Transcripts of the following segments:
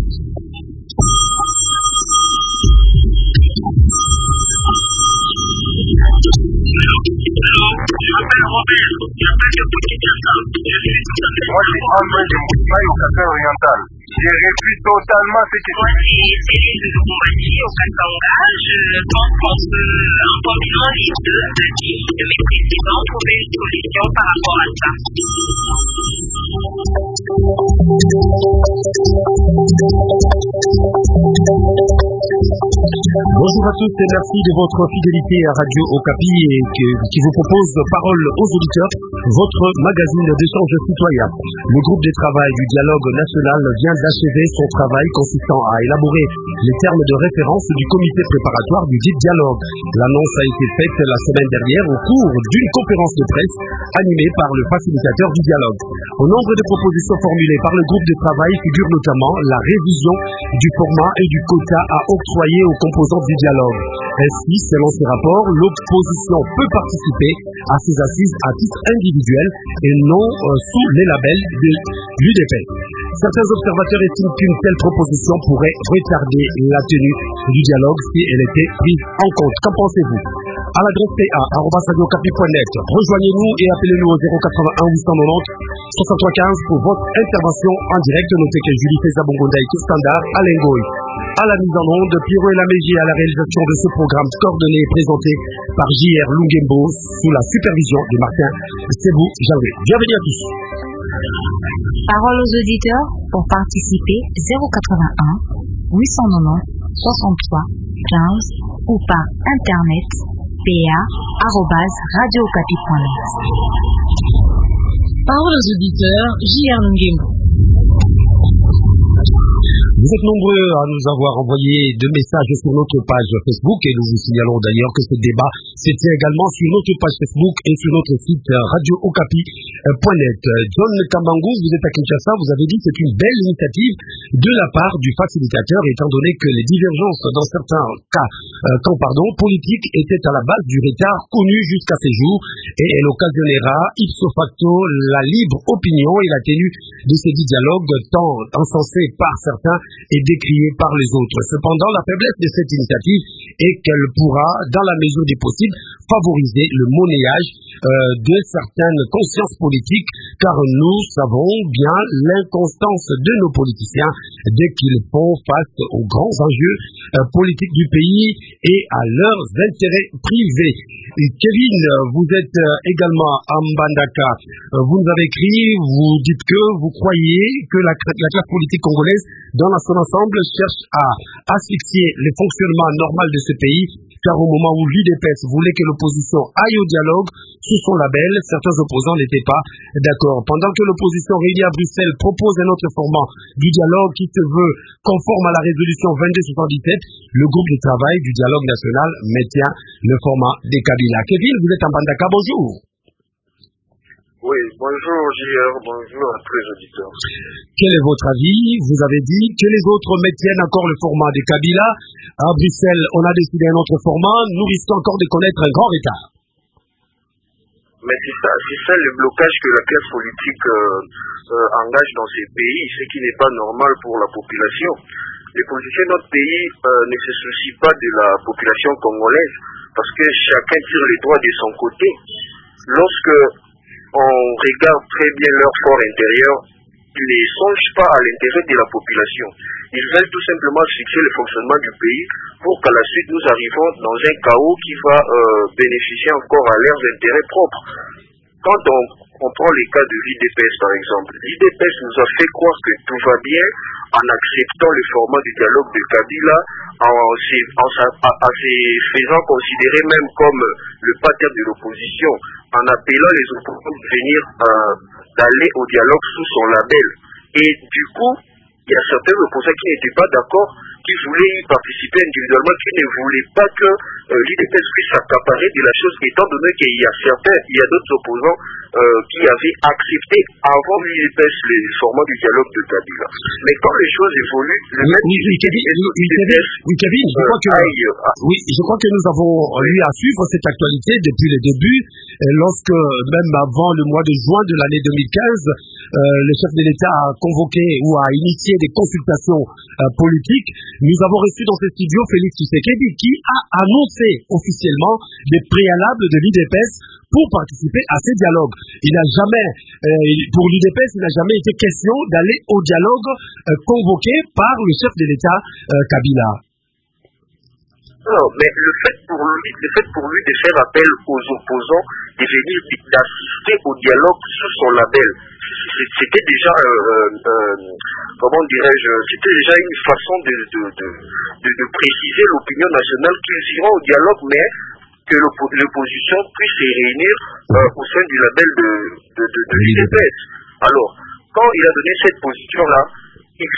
Moi, c'est André de Moussa au Café Oriental. J'ai réduit totalement ce qui Moi, c'est Céline de Lubumbashi au Katanga. Je pense qu'on peut, en combinant les deux avis de mes précédents, trouver une solution par rapport à ça. Bonjour à tous et merci de votre fidélité à Radio Okapi qui vous propose Parole aux auditeurs, votre magazine d'échange citoyen. Le groupe de travail du dialogue national vient d'achever son travail consistant à élaborer les termes de référence du comité préparatoire du dit dialogue. L'annonce a été faite la semaine dernière au cours d'une conférence de presse animée par le facilitateur du dialogue. Au nombre de propositions formulées par le groupe de travail figure notamment la révision du format et du quota à octroyer aux composants du dialogue. Ainsi, selon ce rapport, l'opposition peut participer à ces assises à titre individuel et non sous les labels de l'UDP. Certains observateurs estiment qu'une telle proposition pourrait retarder la tenue du dialogue si elle était prise en compte. Qu'en pensez-vous? À l'adresse pa@radiocapi.net. Rejoignez-nous et appelez-nous au 081 890 6315 pour votre intervention en direct. Notez que Julie Feza-Bongonda est au standard à Lengoï. À la mise en onde, Pierrot et Lamégie à la réalisation de ce programme coordonné et présenté par J.R. Lungembo sous la supervision de Martin Sebou Javé. Bienvenue à tous. Parole aux auditeurs pour participer 081 890 63 15 ou par internet pa@radiocapi.net. Parole aux auditeurs, J.R. Lungembo. Vous êtes nombreux à nous avoir envoyé de messages sur notre page Facebook et nous vous signalons d'ailleurs que ce débat se tient également sur notre page Facebook et sur notre site radiookapi.net. John Kambangou, vous êtes à Kinshasa, vous avez dit que c'est une belle initiative de la part du facilitateur étant donné que les divergences dans certains camps politiques étaient à la base du retard connu jusqu'à ces jours et elle occasionnera ipso facto la libre opinion et la tenue de ces dialogues tant encensés par certains et décriés par les autres. Cependant, la faiblesse de cette initiative est qu'elle pourra, dans la mesure du possible, favoriser le monnayage de certaines consciences politiques, car nous savons bien l'inconstance de nos politiciens dès qu'ils font face aux grands enjeux politiques du pays et à leurs intérêts privés. Et Kevin, vous êtes également à Mbandaka. Vous nous avez écrit, vous dites que vous croyez que la classe politique congolaise, dans son ensemble, cherche à asphyxier le fonctionnement normal de ce pays, car au moment où l'UDPS voulait que l'opposition aille au dialogue sous son label, certains opposants n'étaient pas d'accord. Pendant que l'opposition réunie à Bruxelles propose un autre format du dialogue qui se veut conforme à la résolution 2277, le groupe de travail du dialogue national maintient le format des Kabila. Kevin, vous êtes en Bandaka, bonjour. Oui, bonjour JR, bonjour à tous les auditeurs. Quel est votre avis? Vous avez dit que les autres maintiennent encore le format des Kabila. À Bruxelles, on a décidé un autre format. Nous risquons encore de connaître un grand retard. Mais c'est ça le blocage que la classe politique engage dans ces pays, ce qui n'est pas normal pour la population. Les politiciens de notre pays ne se soucient pas de la population congolaise parce que chacun tire les droits de son côté. Lorsque on regarde très bien leur fort intérieur, ils ne songent pas à l'intérêt de la population. Ils veulent tout simplement fixer le fonctionnement du pays pour qu'à la suite nous arrivons dans un chaos qui va bénéficier encore à leurs intérêts propres. Quand on prend les cas de l'IDPS par exemple, l'IDPS nous a fait croire que tout va bien en acceptant le format du dialogue de Kabila, en se faisant considérer même comme le pater de l'opposition, en appelant les opposants de venir d'aller au dialogue sous son label. Et du coup, il y a certains opposants qui n'étaient pas d'accord, qui voulaient y participer individuellement, qui ne voulaient pas que l'IDPS puisse s'accaparer de la chose, étant donné qu'il y a d'autres opposants qui avaient accepté avant l'IDPS le format du dialogue de Kabila. Mais quand les choses évoluent, le même Kevin, je crois que nous avons eu à suivre cette actualité depuis le début, lorsque même avant le mois de juin de l'année 2015, le chef de l'État a convoqué ou a initié des consultations politiques. Nous avons reçu dans ce studio Félix Tshisekedi qui a annoncé officiellement les préalables de l'UDPS pour participer à ces dialogues. Il n'a jamais, pour l'UDPS, il n'a jamais été question d'aller au dialogue convoqué par le chef de l'État, Kabila. Non, mais le fait pour lui de faire appel aux opposants de venir d'assister au dialogue sous son label, c'était déjà, comment dirais-je, c'était déjà une façon de préciser l'opinion nationale qu'ils iront au dialogue, mais que l'opposition puisse se réunir au sein du label de l'UDPS. Alors, quand il a donné cette position-là, il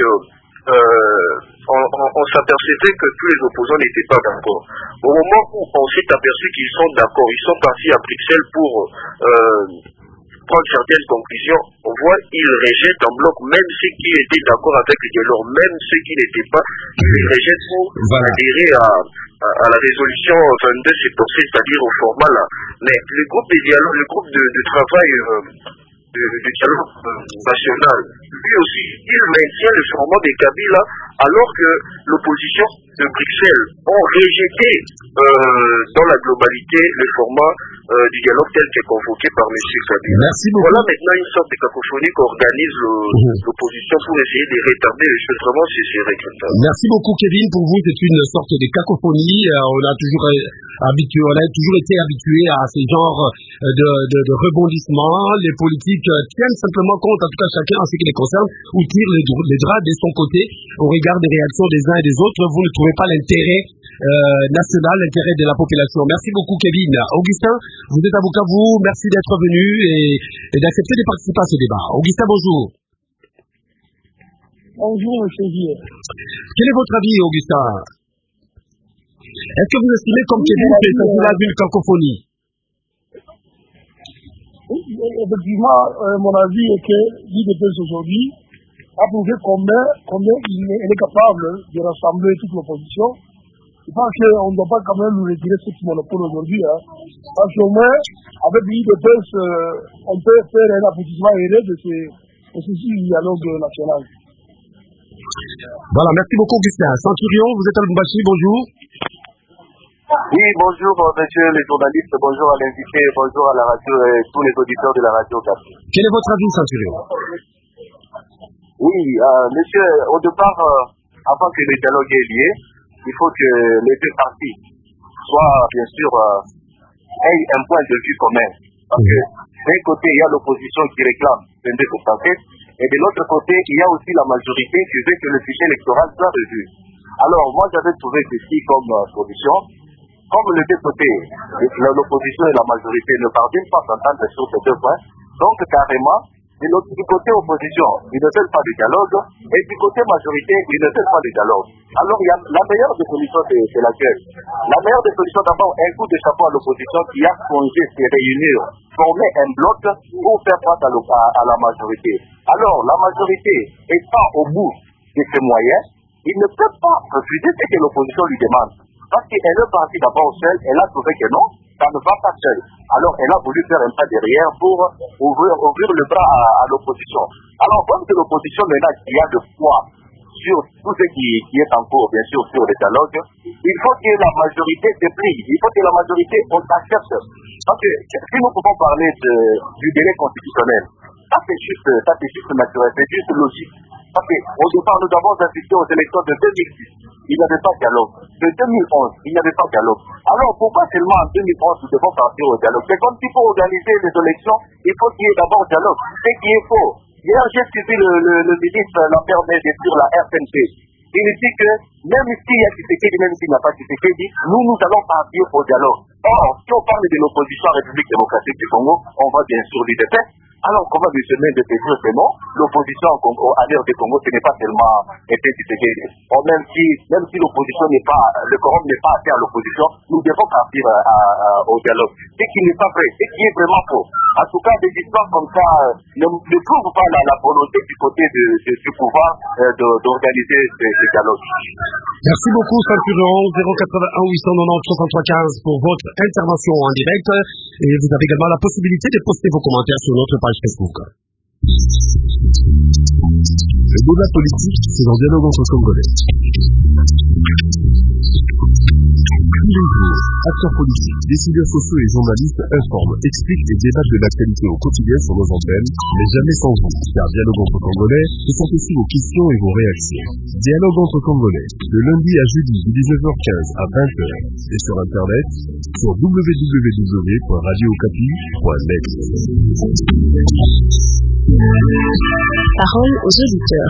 on s'apercevait que tous les opposants n'étaient pas d'accord. Au moment où on s'est aperçu qu'ils sont d'accord, ils sont partis à Bruxelles pour prendre certaines conclusions, on voit qu'ils rejettent en bloc, même ceux qui étaient d'accord avec le dialogue, même ceux qui n'étaient pas, ils rejettent pour adhérer à la résolution 22, c'est-à-dire au format là. Mais le groupe de dialogue, le groupe de travail du dialogue national, lui aussi, il maintient le format de Kabila, alors que l'opposition de Bruxelles ont rejeté dans la globalité le format du dialogue tel qu'est convoqué par M. Kabila. Merci beaucoup. Voilà maintenant une sorte de cacophonie qu'organise l'opposition pour essayer de retarder les choses. Vraiment, c'est regrettable. Merci beaucoup, Kevin. Pour vous, c'est une sorte de cacophonie. On a toujours été habitué à ce genre de rebondissement. Les politiques tiennent simplement compte, en tout cas chacun en ce qui les concerne, ou tirent les draps de son côté au regard des réactions des uns et des autres. Vous ne trouvez pas l'intérêt national, l'intérêt de la population. Merci beaucoup, Kevin. Augustin, vous êtes avocat, vous. Merci d'être venu et d'accepter de participer à ce débat. Augustin, bonjour. Bonjour, monsieur Vier. Quel est votre avis, Augustin? Est-ce que vous estimez, comme Kevin, que c'est cela d'une cacophonie? Effectivement, mon avis est que l'UDPS aujourd'hui a prouvé combien elle est capable de rassembler toute l'opposition. Je pense qu'on ne doit pas quand même nous retirer ce monopole aujourd'hui. Parce qu'au moins, avec l'UDPS, on peut faire un aboutissement heureux de ce dialogue national. Voilà, merci beaucoup, Augustin. Centurion, vous êtes à Lubumbashi, bonjour. Oui, bonjour, messieurs les journalistes, bonjour à l'invité, bonjour à la radio et tous les auditeurs de la radio. Quel est votre avis, Centurion? Oui, monsieur, au départ, avant que le dialogue ait lieu, il faut que les deux parties soient, bien sûr, aient un point de vue commun. Parce que d'un côté, il y a l'opposition qui réclame 22%, et de l'autre côté, il y a aussi la majorité qui veut que le fichier électoral soit revu. Alors, moi, j'avais trouvé ceci comme solution. Comme les deux côtés, l'opposition et la majorité ne parviennent pas à s'entendre sur ces deux points, donc carrément, du côté opposition, ils ne veulent pas de dialogue, et du côté majorité, ils ne veulent pas de dialogue. Alors, il y a la meilleure des solutions, c'est laquelle? La meilleure des solutions, d'abord, un coup de chapeau à l'opposition qui a songé se réunir, former un bloc pour faire face à la majorité. Alors, la majorité étant au bout de ses moyens, il ne peut pas refuser ce que l'opposition lui demande. Parce qu'elle est partie d'abord seule, elle a trouvé que non, ça ne va pas seule. Alors elle a voulu faire un pas derrière pour ouvrir le bras à l'opposition. Alors comme que l'opposition maintenant qui a le poids sur tout ce qui est en cours, bien sûr, sur le dialogue, il faut que la majorité se plie, il faut que la majorité on accepte. Parce que si nous pouvons parler du délai constitutionnel, ça c'est juste naturel, c'est juste logique. Parce qu'au départ, nous avons assisté aux élections de 2010. Il n'y avait pas de dialogue. De 2011, il n'y avait pas de dialogue. Alors, pourquoi seulement en 2011, nous devons partir au dialogue? C'est comme si pour organiser les élections, il faut qu'il y ait d'abord dialogue. C'est qui est faux. Hier, j'ai suivi le ministre Lambert Mende sur la RTNP. Il dit que même s'il y a Tshisekedi, même s'il n'y a pas Tshisekedi, nous allons partir au dialogue. Or, si on parle de l'opposition à la République démocratique du Congo, on va bien sûr l'UDPS. Alors, comment le chemin de Pétrus, c'est non? L'opposition à l'ère du Congo, ce n'est pas seulement été Tshisekedi. Même si l'opposition n'est pas, le quorum n'est pas assez à l'opposition, nous devons partir au dialogue. Ce qui n'est pas vrai, ce qui est vraiment faux. En tout cas, des histoires comme ça ne prouvent pas la volonté du côté du pouvoir d'organiser ce dialogue. Merci beaucoup, Centurion. 081 890 63 15 pour votre intervention en direct. Et vous avez également la possibilité de poster vos commentaires sur notre page Facebook. Le débat politique, c'est dans Dialogue entre Congolais. Tous les jours, acteurs politiques, décideurs sociaux et journalistes informent, expliquent et débattent de l'actualité au quotidien sur nos antennes, mais jamais sans vous. Car Dialogue entre Congolais, ce sont aussi vos questions et vos réactions. Dialogue entre Congolais, de lundi à jeudi de 19h15 à 20h, et sur internet, sur www.radiookapi.net. Parole aux auditeurs.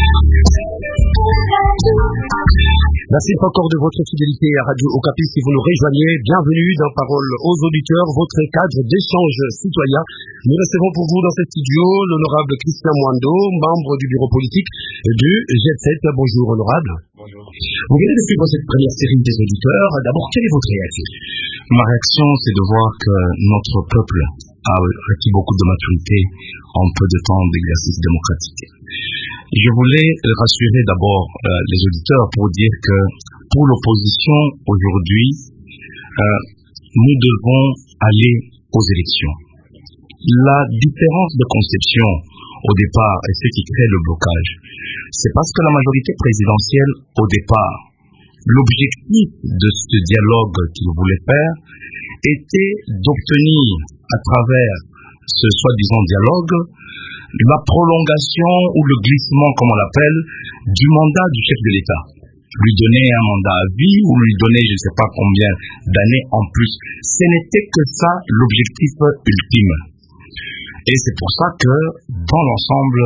Merci encore de votre fidélité à Radio Okapi. Si vous nous rejoignez, bienvenue dans Parole aux auditeurs, votre cadre d'échange citoyen. Nous recevons pour vous dans ce studio l'honorable Christian Mwando, membre du bureau politique du G7. Bonjour honorable. Bonjour. Vous venez de suivre cette première série des auditeurs. D'abord, quelle est votre réaction? Ma réaction, c'est de voir que notre peuple a acquis beaucoup de maturité en peu de temps d'exercice démocratique. Je voulais rassurer d'abord les auditeurs pour dire que pour l'opposition aujourd'hui, nous devons aller aux élections. La différence de conception au départ et ce qui crée le blocage, c'est parce que la majorité présidentielle au départ, l'objectif de ce dialogue qu'il voulait faire était d'obtenir à travers ce soi-disant dialogue la prolongation ou le glissement, comme on l'appelle, du mandat du chef de l'État. Lui donner un mandat à vie ou lui donner je ne sais pas combien d'années en plus. Ce n'était que ça l'objectif ultime. Et c'est pour ça que dans l'ensemble,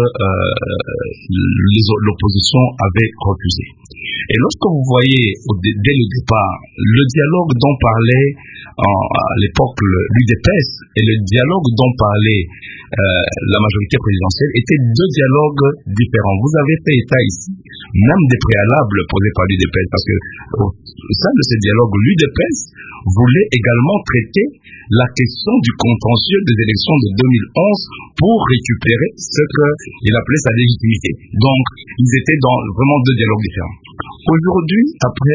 l'opposition avait refusé. Et lorsque vous voyez dès le départ le dialogue dont parlait à l'époque l'UDPS et le dialogue dont parlait la majorité présidentielle étaient deux dialogues différents. Vous avez fait état ici même des préalables posés par l'UDPS parce que au sein de ce dialogue, l'UDPS voulait également traiter la question du contentieux des élections de 2011 pour récupérer ce qu'il appelait sa légitimité. Donc, ils étaient dans vraiment deux dialogues différents. Aujourd'hui, après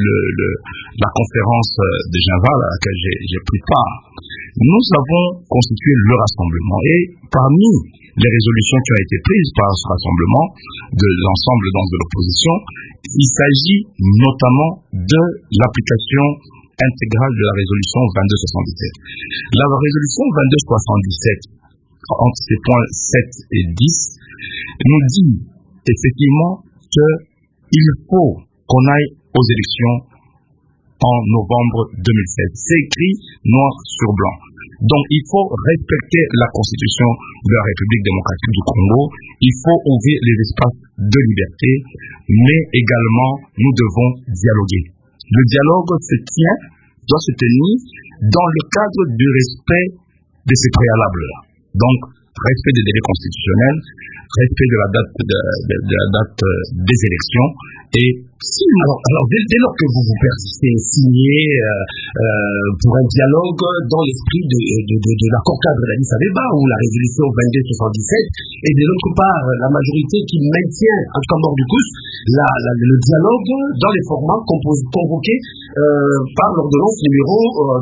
la conférence de Genval à laquelle j'ai pris part, nous avons constitué le rassemblement et parmi les résolutions qui ont été prises par ce rassemblement de l'ensemble de l'opposition, il s'agit notamment de l'application intégrale de la résolution 2277. La résolution 2277, entre ses points 7 et 10, nous dit effectivement qu'il faut qu'on aille aux élections en novembre 2016. C'est écrit noir sur blanc. Donc il faut respecter la constitution de la République démocratique du Congo, il faut ouvrir les espaces de liberté, mais également nous devons dialoguer. Le dialogue doit se tenir dans le cadre du respect de ces préalables-là. Donc, respect des délais constitutionnels, respect de la date des élections et alors dès lors que vous persistez signer pour un dialogue dans l'esprit de l'accord cadre d'Addis Abeba ou la résolution 2277 et de l'autre part la majorité qui maintient en tout cas mort du pouce le dialogue dans les formats convoqués par l'ordonnance numéro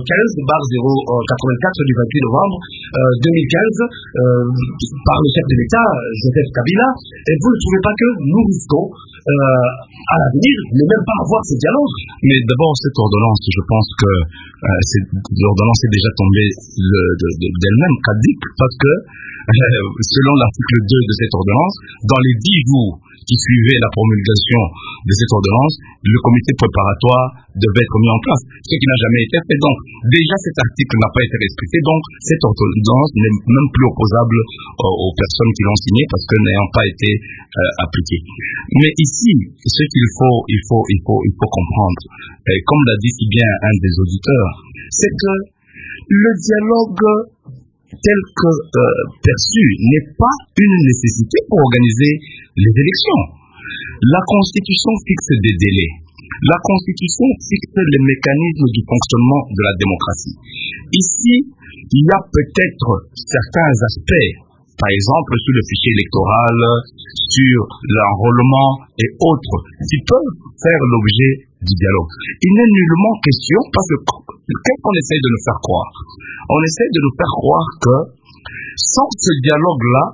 15/084 du 28 novembre 2015 par le chef de l'État Joseph Kabila. Et vous ne trouvez pas que nous risquons à l'avenir ne même pas avoir ce dialogue? Mais d'abord, cette ordonnance, je pense que l'ordonnance est déjà tombée d'elle-même caduque parce que selon l'article 2 de cette ordonnance, dans les 10 jours qui suivaient la promulgation de cette ordonnance, le comité préparatoire devait être mis en place, ce qui n'a jamais été fait. Donc, déjà cet article n'a pas été respecté, donc cette ordonnance n'est même plus opposable aux personnes qui l'ont signée parce que n'ayant pas été appliquée. Mais ici, ce qu'il faut comprendre, comme l'a dit si bien un des auditeurs, c'est que le dialogue tel que perçu n'est pas une nécessité pour organiser les élections. La Constitution fixe des délais. La Constitution fixe les mécanismes du fonctionnement de la démocratie. Ici, il y a peut-être certains aspects, par exemple sur le fichier électoral, sur l'enrôlement et autres, qui peuvent faire l'objet du dialogue. Il n'est nullement question, parce que qu'est-ce qu'on essaie de nous faire croire? On essaie de nous faire croire que sans ce dialogue-là,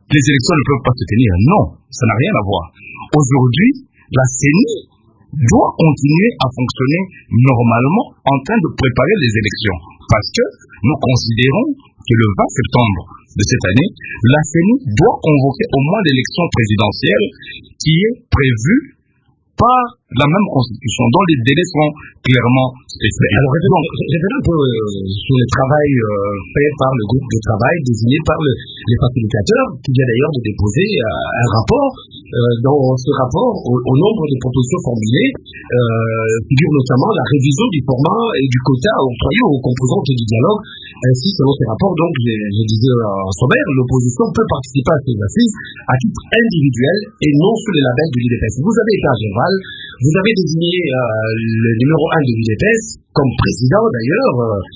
les élections ne peuvent pas se tenir. Non, ça n'a rien à voir. Aujourd'hui, la CENI doit continuer à fonctionner normalement en train de préparer les élections. Parce que nous considérons que le 20 septembre de cette année, la CENI doit convoquer au moins l'élection présidentielle qui est prévue par la même constitution, dont les délais sont clairement spécifiés. Alors, revenons un peu sur le travail fait par le groupe de travail désigné par les facilitateurs, qui vient d'ailleurs de déposer un rapport. Dans ce rapport, au nombre de propositions formulées, figure notamment la révision du format et du quota octroyé aux composantes du dialogue. Ainsi, selon ces rapports, donc, je disais en sommaire, l'opposition peut participer à ces assises à titre individuel et non sous les labels de l'UDPS. Vous avez été à Genval, vous avez désigné le numéro 1 de l'UDPS comme président d'ailleurs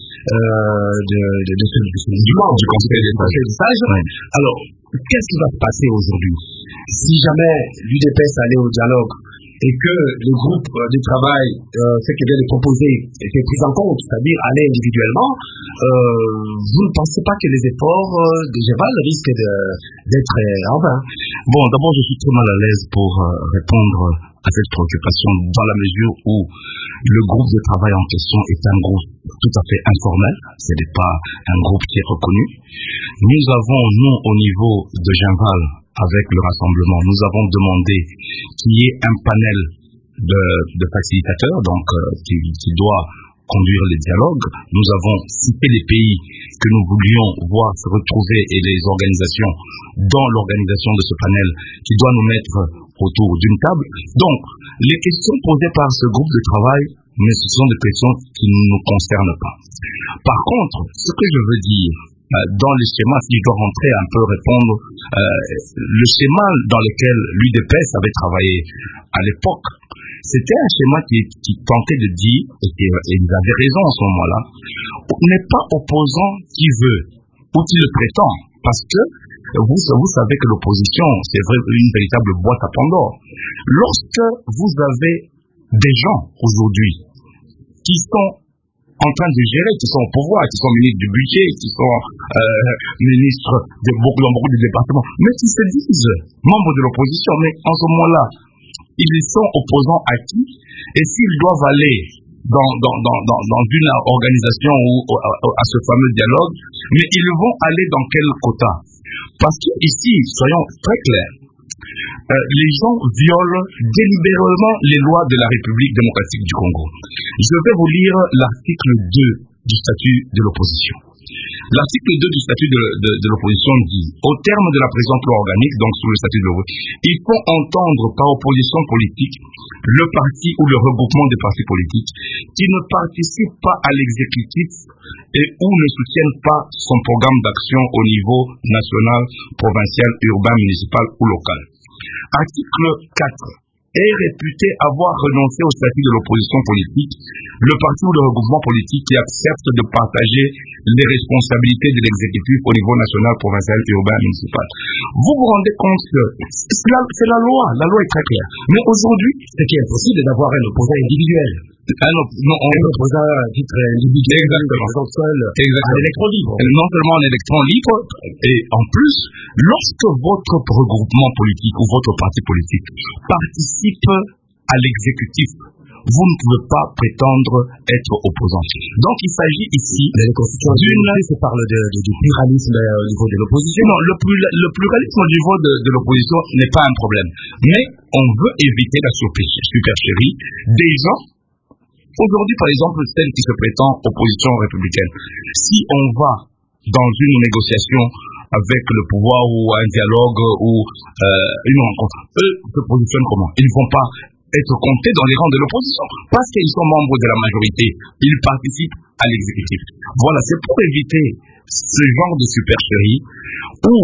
du Conseil des sages. Alors, qu'est-ce qui va se passer aujourd'hui? Si jamais l'UDPS allait au dialogue et que le groupe de travail, ce qui vient de proposer, était pris en compte, c'est-à-dire aller individuellement, vous ne pensez pas que les efforts de Genval risquent d'être en vain? Bon, d'abord, je suis très mal à l'aise pour répondre à cette préoccupation dans la mesure où le groupe de travail en question est un groupe tout à fait informel, ce n'est pas un groupe qui est reconnu. Nous avons, nous, au niveau de Genval, avec le rassemblement, nous avons demandé qu'il y ait un panel de facilitateurs, donc qui doit conduire les dialogues. Nous avons cité les pays que nous voulions voir se retrouver et les organisations dans l'organisation de ce panel qui doit nous mettre autour d'une table. Donc, les questions posées par ce groupe de travail, mais ce sont des questions qui ne nous concernent pas. Par contre, ce que je veux dire, dans le schéma, si je dois rentrer un peu répondre, le schéma dans lequel l'UDPS avait travaillé à l'époque, c'était un schéma qui tentait de dire, et ils avaient raison en ce moment-là, on n'est pas opposant qui veut, ou qui le prétend, parce que vous savez que l'opposition, c'est une véritable boîte à Pandore. Lorsque vous avez des gens aujourd'hui qui sont en train de gérer, qui sont au pouvoir, qui sont ministres du budget, qui sont ministres de beaucoup de départements, mais qui se disent membres de l'opposition, mais en ce moment-là, ils sont opposants à qui? Et s'ils doivent aller dans une organisation ou à ce fameux dialogue, mais ils vont aller dans quel quota? Parce que ici, soyons très clairs, les gens violent délibérément les lois de la République démocratique du Congo. Je vais vous lire l'article 2 du statut de l'opposition. L'article 2 du statut de l'opposition dit, au terme de la présente loi organique, donc sous le statut de l'opposition, il faut entendre par opposition politique le parti ou le regroupement des partis politiques qui ne participent pas à l'exécutif et ou ne soutiennent pas son programme d'action au niveau national, provincial, urbain, municipal ou local. Article 4. Est réputé avoir renoncé au statut de l'opposition politique, le parti ou le regroupement politique qui accepte de partager les responsabilités de l'exécutif au niveau national, provincial, urbain, municipal. Vous vous rendez compte que c'est la loi est très claire. Mais aujourd'hui, ce qui est impossible d'avoir un opposant individuel. Un opposant à titre individuel, exactement. Seul, un électron libre. Non seulement un électron libre, et en plus, lorsque votre regroupement politique ou votre parti politique participe à l'exécutif, vous ne pouvez pas prétendre être opposant. Donc il s'agit ici d'une... parle du pluralisme au niveau de l'opposition. Non, le pluralisme au niveau de l'opposition n'est pas un problème. Mais on veut éviter la supercherie des gens. Aujourd'hui, par exemple, celle qui se prétend opposition républicaine. Si on va dans une négociation avec le pouvoir ou un dialogue ou une rencontre, eux se positionnent comment? Ils ne vont pas être comptés dans les rangs de l'opposition parce qu'ils sont membres de la majorité. Ils participent à l'exécutif. Voilà, c'est pour éviter ce genre de supercherie où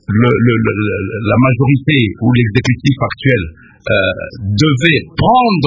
la majorité ou l'exécutif actuel devait prendre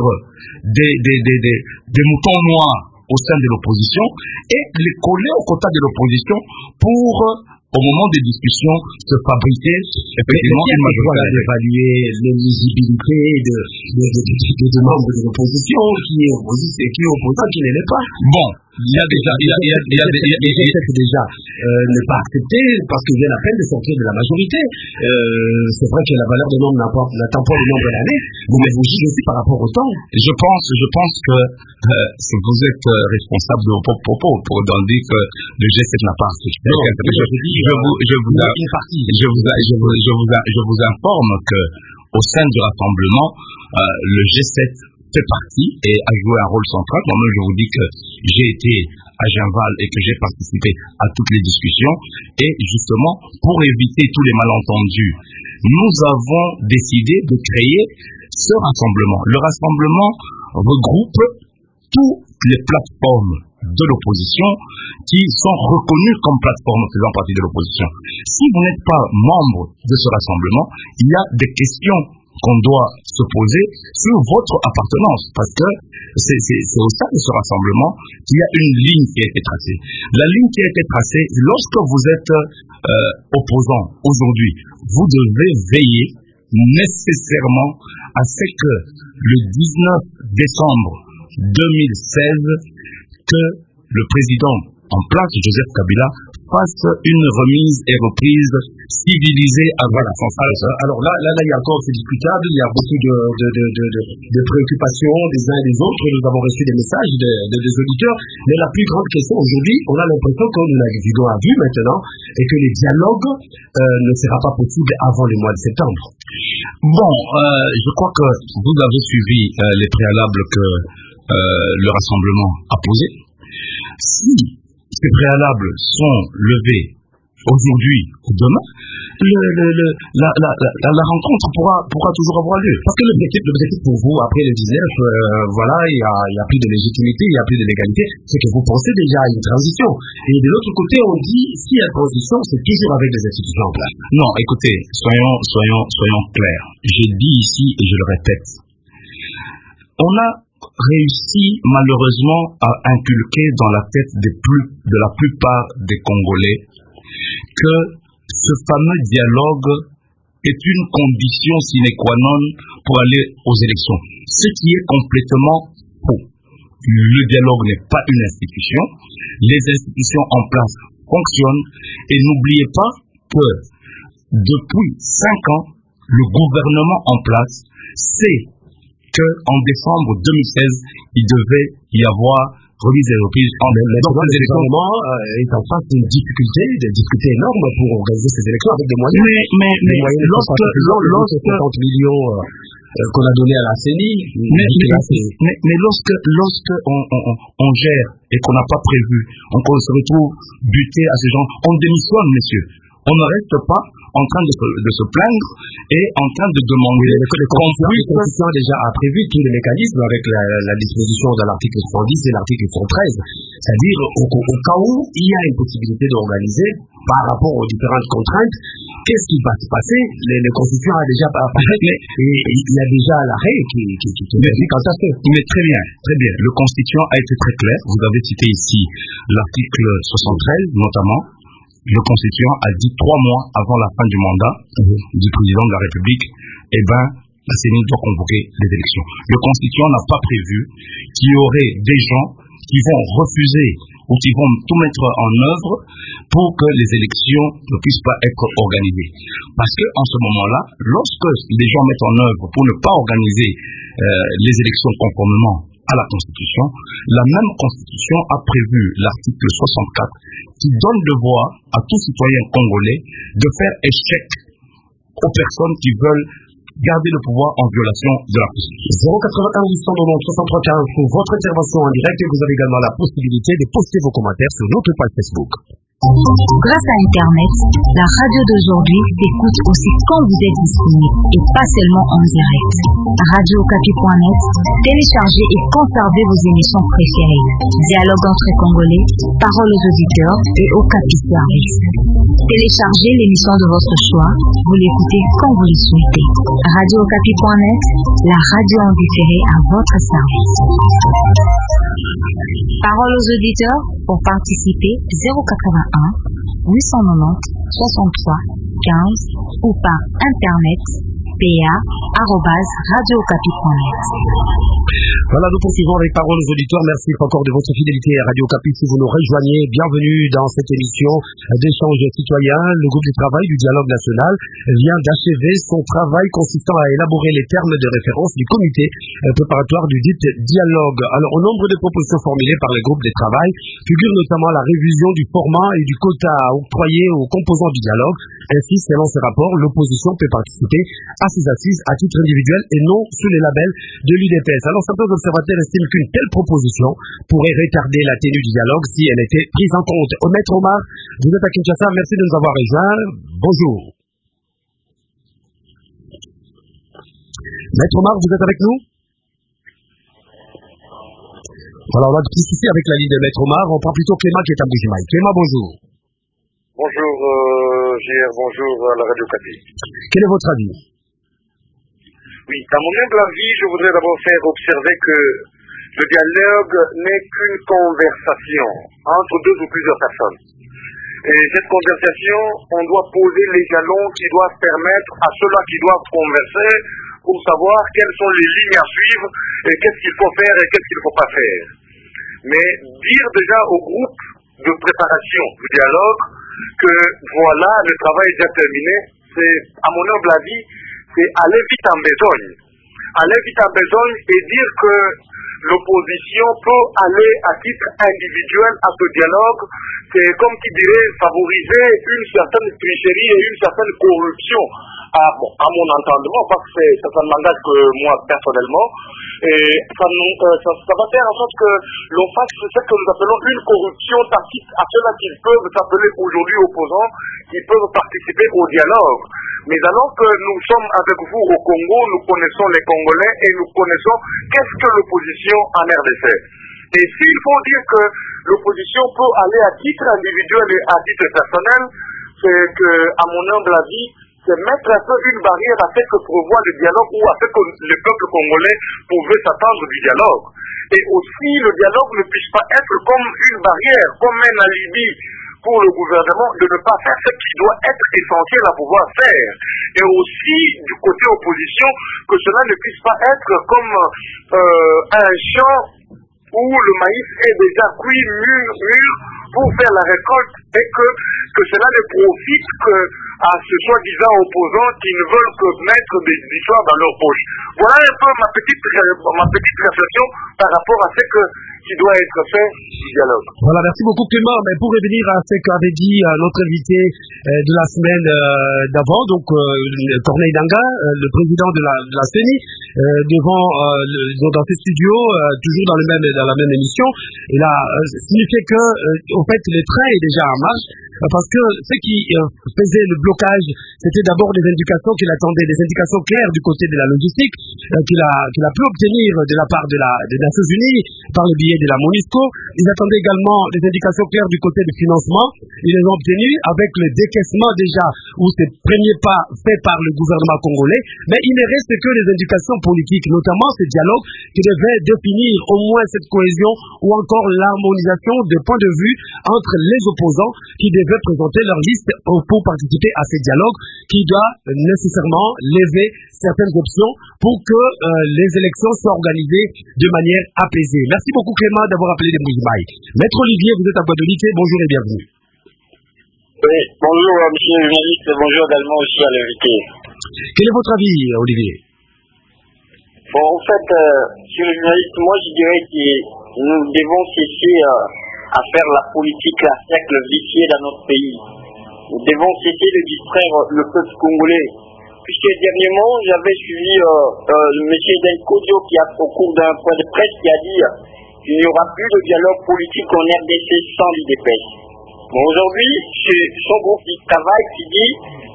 des moutons noirs au sein de l'opposition et les coller au quota de l'opposition pour, au moment des discussions, se fabriquer effectivement une majorité. D'évaluer l'éligibilité de membres de l'opposition qui est opposant, qui ne l'est pas. Bon, ne pas accepté parce qu'il vient à peine de sortir de la majorité. C'est vrai que la valeur de l'homme n'attend pas le nombre d'années, mais vous dites aussi par rapport au temps. Je pense que vous êtes responsable de vos propos pour dire que le G7 n'a pas accepté. Je vous informe que au sein du rassemblement, le G7 fait partie et a joué un rôle central. Moi-même, je vous dis que j'ai été à Genval et que j'ai participé à toutes les discussions. Et justement, pour éviter tous les malentendus, nous avons décidé de créer ce rassemblement. Le rassemblement regroupe toutes les plateformes de l'opposition qui sont reconnues comme plateformes faisant partie de l'opposition. Si vous n'êtes pas membre de ce rassemblement, il y a des questions qu'on doit se poser sur votre appartenance, parce que c'est au sein de ce rassemblement qu'il y a une ligne qui a été tracée. La ligne qui a été tracée, lorsque vous êtes opposant aujourd'hui, vous devez veiller nécessairement à ce que le 19 décembre 2016, que le président en place, Joseph Kabila, fasse une remise et reprise civilisée avant la centrale. Alors là, il y a encore, c'est discutable, il y a beaucoup de préoccupations des uns et des autres. Nous avons reçu des messages des auditeurs, mais la plus grande question aujourd'hui, on a l'impression que nous naviguons à vue maintenant, et que les dialogues ne sera pas possible avant le mois de septembre. Bon, je crois que vous avez suivi les préalables que le rassemblement a posés. Si ces préalables sont levés aujourd'hui ou demain, la rencontre pourra toujours avoir lieu. Parce que l'objectif pour vous, après le 19, voilà, il y a plus de légitimité, il y a plus de légalité, c'est que vous pensez déjà à une transition. Et de l'autre côté, on dit, s'il y a transition, c'est toujours avec des institutions en place. Non, écoutez, soyons clairs. J'ai dit ici, et je le répète, on a réussi malheureusement à inculquer dans la tête de la plupart des Congolais que ce fameux dialogue est une condition sine qua non pour aller aux élections. Ce qui est complètement faux. Le dialogue n'est pas une institution. Les institutions en place fonctionnent. Et n'oubliez pas que depuis 5 ans, le gouvernement en place sait qu'en décembre 2016, il devait y avoir remise et reprise en élections. Donc, le gouvernement est en face d'une difficulté énorme pour organiser ces élections avec des moyens. Mais lorsque 50 millions qu'on a donné à la CENI, mais lorsque on gère et qu'on n'a pas prévu, qu'on se retrouve buté à ces gens, on démissionne, messieurs. On ne reste pas en train de se plaindre et en train de demander qu'on puisse... La Constitution déjà a prévu tous les mécanismes avec la disposition de l'article 110 et l'article 113. C'est-à-dire, au cas où il y a une possibilité d'organiser par rapport aux différentes contraintes, qu'est-ce qui va se passer? Le Constitution a déjà apparaît, mais il y a déjà l'arrêt qui dit quand ça se fait. Mais très bien. Le Constitution a été très clair. Vous avez cité ici l'article 73, notamment. Le Constituant a dit 3 mois avant la fin du mandat du président de la République, la CENI doit convoquer les élections. Le Constituant n'a pas prévu qu'il y aurait des gens qui vont refuser ou qui vont tout mettre en œuvre pour que les élections ne puissent pas être organisées. Parce que en ce moment-là, lorsque les gens mettent en œuvre pour ne pas organiser les élections conformément à la Constitution, la même Constitution a prévu l'article 64 qui donne le droit à tout citoyen congolais de faire échec aux personnes qui veulent garder le pouvoir en violation de la Constitution. 081 890 63 15 pour votre intervention en direct et vous avez également la possibilité de poster vos commentaires sur notre page Facebook. Grâce à Internet, la radio d'aujourd'hui s'écoute aussi quand vous êtes disponible et pas seulement en direct. RadioOkapi.net, téléchargez et conservez vos émissions préférées. Dialogue entre Congolais, paroles aux auditeurs et Okapi Service. Téléchargez l'émission de votre choix, vous l'écoutez quand vous le souhaitez. RadioOkapi.net, la radio en différé à votre service. Paroles aux auditeurs, pour participer 081 890 63 15 ou par internet pa@radiocapi.net. Voilà, nous poursuivons avec parole aux auditeurs. Merci encore de votre fidélité à Radio Capi. Si vous nous rejoignez, bienvenue dans cette émission d'échange citoyen. Le groupe de travail du dialogue national vient d'achever son travail consistant à élaborer les termes de référence du comité préparatoire du dit dialogue. Alors, au nombre de propositions formulées par les groupes de travail figure notamment la révision du format et du quota octroyé aux composants du dialogue. Ainsi, selon ce rapport, l'opposition peut participer à ces assises à titre individuel et non sous les labels de l'UDPS. Alors, certains observateurs estiment qu'une telle proposition pourrait retarder la tenue du dialogue si elle était prise en compte. Maître Omar, vous êtes à Kinshasa, merci de nous avoir rejoints. Bonjour. Maître Omar, vous êtes avec nous? Voilà, on a de petits soucis avec la ligne de Maître Omar. On prend plutôt Clément qui est à Bujimaï. Clément, bonjour. Bonjour, JR, bonjour à la Radio Capi. Quel est votre avis? Oui, à mon humble avis, je voudrais d'abord faire observer que le dialogue n'est qu'une conversation entre deux ou plusieurs personnes. Et cette conversation, on doit poser les jalons qui doivent permettre à ceux-là qui doivent converser pour savoir quelles sont les lignes à suivre et qu'est-ce qu'il faut faire et qu'est-ce qu'il ne faut pas faire. Mais dire déjà au groupe de préparation du dialogue que voilà, le travail est déjà terminé, c'est, à mon humble avis, c'est aller vite en besogne. Aller vite en besogne et dire que l'opposition peut aller à titre individuel à ce dialogue, c'est comme qui dirait favoriser une certaine tricherie et une certaine corruption à mon entendement, parce que ça ne m'engage que moi personnellement, et ça va faire en sorte que l'on fasse ce que nous appelons une corruption tacite à ceux-là qui peuvent s'appeler aujourd'hui opposants, qui peuvent participer au dialogue. Mais alors que nous sommes avec vous au Congo, nous connaissons les Congolais et nous connaissons qu'est-ce que l'opposition en RDC. Et s'il faut dire que l'opposition peut aller à titre individuel et à titre personnel, c'est que, à mon humble avis, c'est mettre un peu une barrière à ce que prévoit le dialogue ou à ce que le peuple congolais pouvait s'attendre du dialogue. Et aussi, le dialogue ne puisse pas être comme une barrière, comme un alibi pour le gouvernement de ne pas faire ce qui doit être essentiel à pouvoir faire. Et aussi, du côté opposition, que cela ne puisse pas être comme un champ où le maïs est déjà cuit, mûr pour faire la récolte, et que cela ne profite que à ce soi-disant opposants qui ne veulent que mettre des histoires dans leur poche. Voilà un peu ma petite réflexion par rapport à ce qui doit être fait du dialogue. Voilà, merci beaucoup Clément. Mais pour revenir à ce qu'avait dit notre invité de la semaine d'avant, donc Corneille Danga, le président de la CENI, dans ses studios, toujours dans la même émission, il a signifié que, au fait, le train est déjà en marche, parce que ce qui faisait le blocage, c'était d'abord des indications qu'il attendait, des indications claires du côté de la logistique, qu'il a pu obtenir de la part des Nations Unies, par le biais de la MONUSCO. Ils attendaient également des indications claires du côté du financement. Ils les ont obtenues avec le décaissement déjà, ou ces premiers pas faits par le gouvernement congolais. Mais il ne reste que les indications politiques, notamment ce dialogue qui devait définir au moins cette cohésion ou encore l'harmonisation des points de vue entre les opposants qui devaient présenter leur liste pour participer à ce dialogue qui doit nécessairement lever certaines options pour que les élections soient organisées de manière apaisée. Merci beaucoup Clément d'avoir appelé les Bujimaï. Maître Olivier, vous êtes à Guadeloupe, bonjour et bienvenue. Oui, bonjour monsieur le journaliste, bonjour également aussi à l'invité. Quel est votre avis Olivier? Bon, en fait, sur le journaliste, moi je dirais que nous devons cesser à faire la politique à cercle vicié dans notre pays. Nous devons cesser de distraire le peuple congolais. Puisque dernièrement, j'avais suivi M. Denkodio qui a, au cours d'un point de presse, qui a dit qu'il n'y aura plus de dialogue politique en RDC sans l'UDPS. Bon, aujourd'hui, c'est son groupe de travail qui dit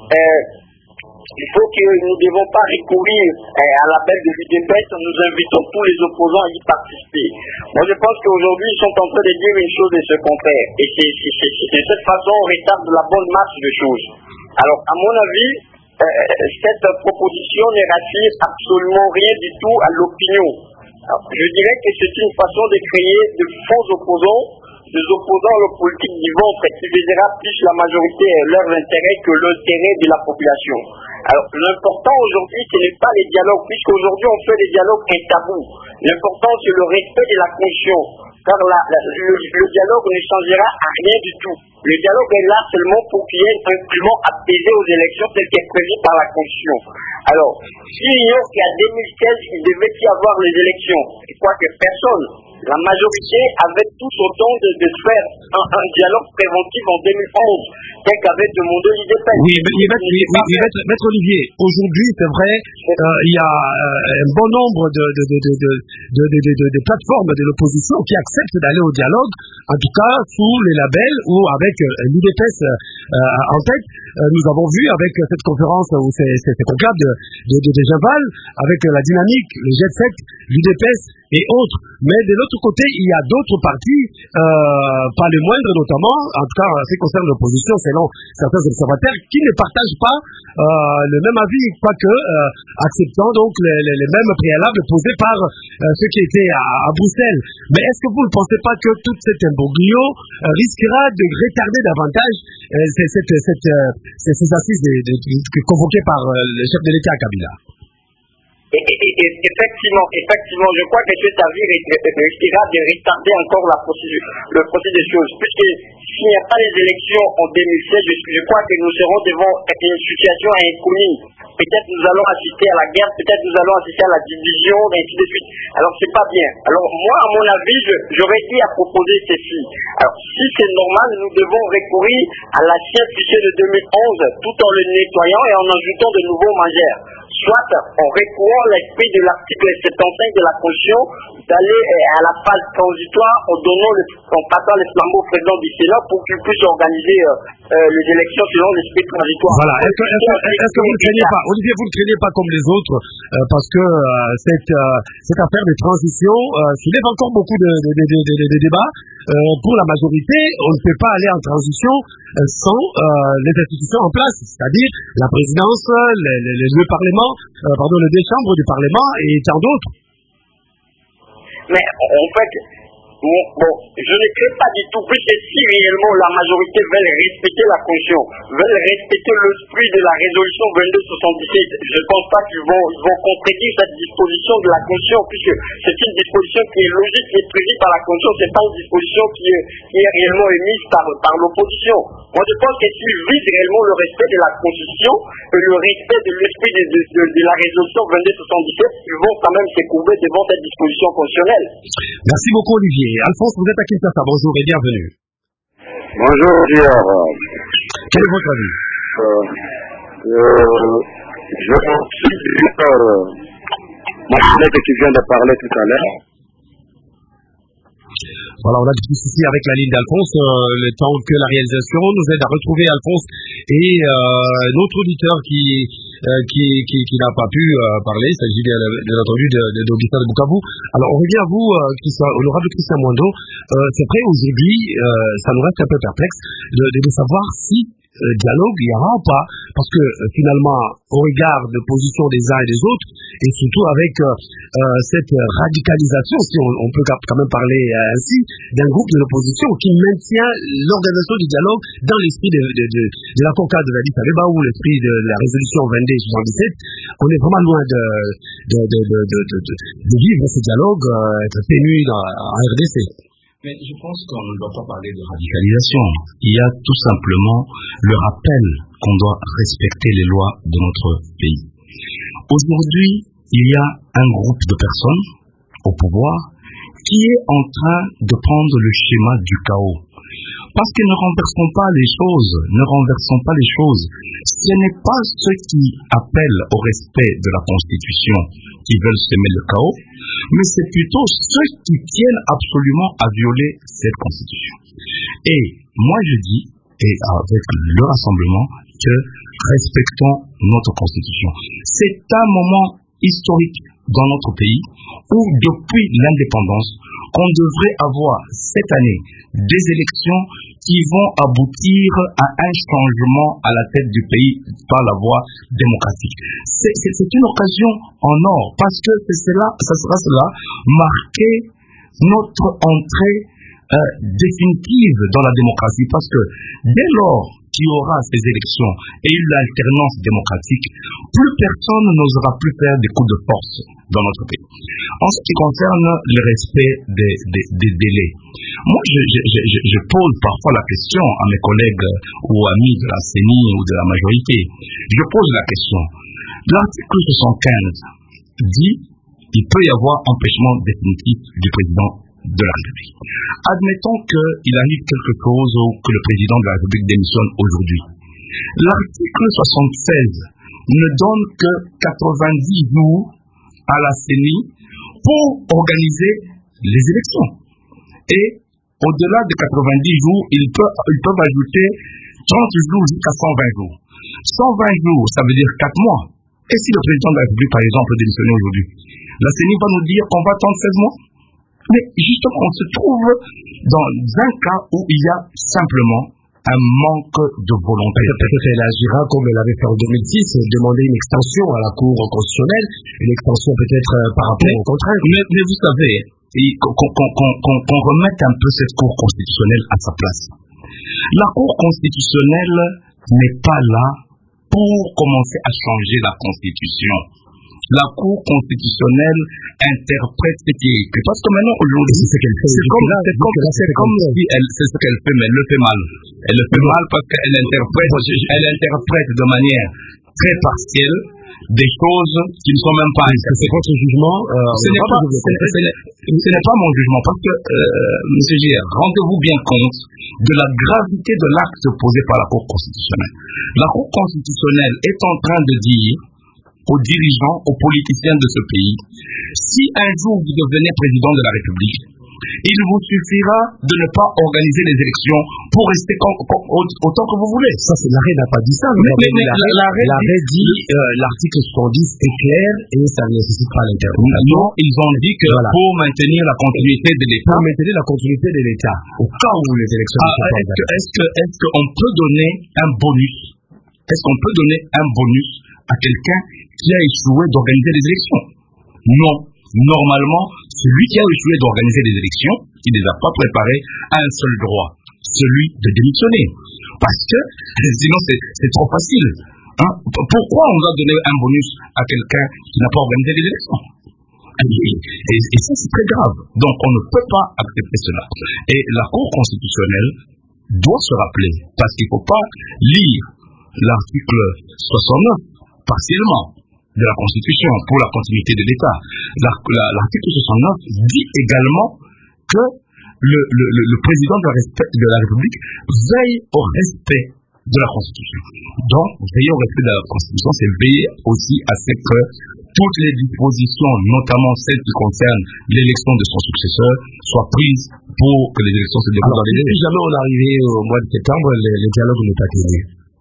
il faut que nous ne devons pas recourir à l'appel de l'UDPS, nous invitons tous les opposants à y participer. Moi, je pense qu'aujourd'hui, ils sont en train de dire une chose et ce contraire. Et c'est de cette façon, on retarde la bonne marche des choses. Alors, à mon avis, cette proposition ne rassure absolument rien du tout à l'opinion. Je dirais que c'est une façon de créer de faux opposants, des opposants à la politique du ventre qui visera plus la majorité et leurs intérêts que l'intérêt de la population. Alors, l'important aujourd'hui, ce n'est pas les dialogues, puisqu'aujourd'hui on fait des dialogues un tabou. L'important, c'est le respect de la conscience, car le dialogue ne changera à rien du tout. Le dialogue est là seulement pour qu'il y ait un climat apaisé aux élections tel qu'est prévu par la Constitution. Alors, s'il ignore qu'à 2015, il devait y avoir les élections, je crois que personne, la majorité avait tous autant de faire un dialogue préventif en 2011, tel qu'avait demandé l'UDPS. Oui, Maître Olivier, aujourd'hui, c'est vrai, il y a un bon nombre de plateformes de l'opposition qui acceptent d'aller au dialogue, en tout cas sous les labels ou avec l'UDPS en tête. Nous avons vu avec cette conférence ou ces conclaves de Javal, avec la dynamique, le Jet 7, l'UDPS et autres. Mais de l'autre côté, il y a d'autres partis, pas les moindres notamment, en tout cas en ce qui concerne l'opposition, selon certains observateurs, qui ne partagent pas le même avis, quoique acceptant donc les mêmes préalables posés par ceux qui étaient à Bruxelles. Mais est-ce que vous ne pensez pas que tout cet imbroglio risquera de retarder davantage ces assises convoquées par le chef de l'État, Kabila? Effectivement, je crois que cet avis risquera de retarder encore le processus des choses, puisque s'il n'y a pas les élections en 2016, je crois que nous serons devant une situation inconnue. Peut-être nous allons assister à la guerre, peut-être nous allons assister à la division, et ainsi de suite. Alors c'est pas bien. Alors moi, à mon avis, j'aurais dit à proposer ceci. Alors si c'est normal, nous devons recourir à l'ancien fichier de 2011 tout en le nettoyant et en ajoutant de nouveaux mangeurs. Soit en recourant à l'esprit de l'article 75 de la Constitution d'aller à la phase transitoire en passant les flambeaux au président du Sénat pour qu'il puisse organiser les élections selon l'esprit transitoire. Voilà. Est-ce que vous ne craignez pas, Olivier, vous ne craignez pas comme les autres, parce que cette affaire de transition soulève encore beaucoup de débats. Pour la majorité, on ne peut pas aller en transition sans les institutions en place, c'est-à-dire la présidence, le Parlement, les deux chambres du Parlement et tant d'autres. Mais en fait, bon, je ne crée pas du tout, puisque si réellement la majorité veut respecter la Constitution, veut respecter l'esprit de la résolution 2277, je ne pense pas qu'ils vont contredire cette disposition de la Constitution, puisque c'est une disposition qui est logique, qui est prévue par la Constitution, c'est pas une disposition qui est réellement émise par l'opposition. Moi, je pense que s'ils visent réellement le respect de la Constitution et le respect de l'esprit de la résolution 2277, ils vont quand même se courber devant cette disposition constitutionnelle. Merci beaucoup, Olivier. Alphonse, vous êtes à Kinshasa. Bonjour et bienvenue. Bonjour, Pierre. Quel est votre avis? Je suis ma collègue qui vient de parler tout à l'heure. Voilà, on a des petits soucis avec la ligne d'Alphonse, le temps que la réalisation nous aide à retrouver Alphonse et notre auditeur qui n'a pas pu parler. Il s'agit bien entendu d'Augustin de Bukavu. Alors on revient à vous, honorable Christian Mwando. C'est vrai, aujourd'hui, ça nous reste un peu perplexe de savoir si dialogue il y aura ou pas, parce que finalement au regard de position des uns et des autres, et surtout avec cette radicalisation, si on peut quand même parler ainsi, d'un groupe de l'opposition qui maintient l'organisation du dialogue dans l'esprit de la concorde de l'Addis Abeba ou l'esprit de la résolution 2277, on est vraiment loin de vivre ce dialogue, être tenu en RDC. Mais je pense qu'on ne doit pas parler de radicalisation. Il y a tout simplement le rappel qu'on doit respecter les lois de notre pays. Aujourd'hui, il y a un groupe de personnes au pouvoir qui est en train de prendre le schéma du chaos. Parce que ne renversons pas les choses. Ce n'est pas ceux qui appellent au respect de la Constitution qui veulent semer le chaos, mais c'est plutôt ceux qui tiennent absolument à violer cette Constitution. Et moi je dis, et avec le rassemblement, que respectons notre Constitution. C'est un moment historique dans notre pays où depuis l'indépendance, on devrait avoir cette année des élections qui vont aboutir à un changement à la tête du pays par la voie démocratique. C'est une occasion en or parce que ça sera cela, marquer notre entrée définitive dans la démocratie, parce que dès lors qu'il y aura ces élections et une alternance démocratique, plus personne n'osera plus faire des coups de force dans notre pays. En ce qui concerne le respect des délais, moi je pose parfois la question à mes collègues ou amis de la CENI ou de la majorité. Je pose la question. L'article 75 dit qu'il peut y avoir empêchement définitif du président de la République. Admettons qu'il arrive quelque chose ou que le président de la République démissionne aujourd'hui. L'article 76 ne donne que 90 jours à la CENI pour organiser les élections. Et au-delà de 90 jours, ils peuvent ajouter 30 jours jusqu'à 120 jours. 120 jours, ça veut dire 4 mois. Et si le président de la République, par exemple, démissionne aujourd'hui, la CENI va nous dire qu'on va attendre 16 mois. Mais justement, on se trouve dans un cas où il y a simplement un manque de volonté. Peut-être elle agira comme elle avait fait en 2006, demander une extension à la Cour constitutionnelle, une extension peut-être par rapport aux contraintes. Mais vous savez, qu'on remette un peu cette Cour constitutionnelle à sa place. La Cour constitutionnelle n'est pas là pour commencer à changer la Constitution. La Cour constitutionnelle interprète ce qui est écrit. Parce que maintenant, aujourd'hui, c'est ce qu'elle fait. C'est comme si c'est ce qu'elle fait, mais elle le fait mal. Elle le fait mal parce qu'elle interprète de manière très partielle des choses qui ne sont même pas interprétées. C'est votre jugement. Ce n'est pas mon jugement, parce que, M. Gilles, rendez-vous bien compte de la gravité de l'acte posé par la Cour constitutionnelle. La Cour constitutionnelle est en train de dire aux dirigeants, aux politiciens de ce pays, si un jour vous devenez président de la République, il vous suffira de ne pas organiser les élections pour rester autant que vous voulez. Ça, l'arrêt n'a pas dit ça. L'arrêt dit l'article 70 est clair et ça ne nécessite pas l'interprétation. Non, ils ont dit que pour maintenir la continuité de l'État. Pour maintenir la continuité de l'État. Au cas où les élections ne sont pas organisées. Est-ce qu'on peut donner un bonus? Est-ce qu'on peut donner un bonus à quelqu'un qui a échoué d'organiser les élections? Non. Normalement, celui qui a échoué d'organiser les élections, qui ne les a pas préparées, a un seul droit, celui de démissionner. Parce que, sinon c'est trop facile. Pourquoi on va donner un bonus à quelqu'un qui n'a pas organisé les élections? Et ça, c'est très grave. Donc, on ne peut pas accepter cela. Et la Cour constitutionnelle doit se rappeler, parce qu'il ne faut pas lire l'article 69 partiellement de la Constitution pour la continuité de l'État. L'article 69 dit également que le président de la République veille au respect de la Constitution. Donc, veiller au respect de la Constitution, c'est veiller aussi à ce que toutes les dispositions, notamment celles qui concernent l'élection de son successeur, soient prises pour que les élections se déroulent dans les délais. Si jamais on est arrivé au mois de septembre, les dialogues n'ont pas tenu.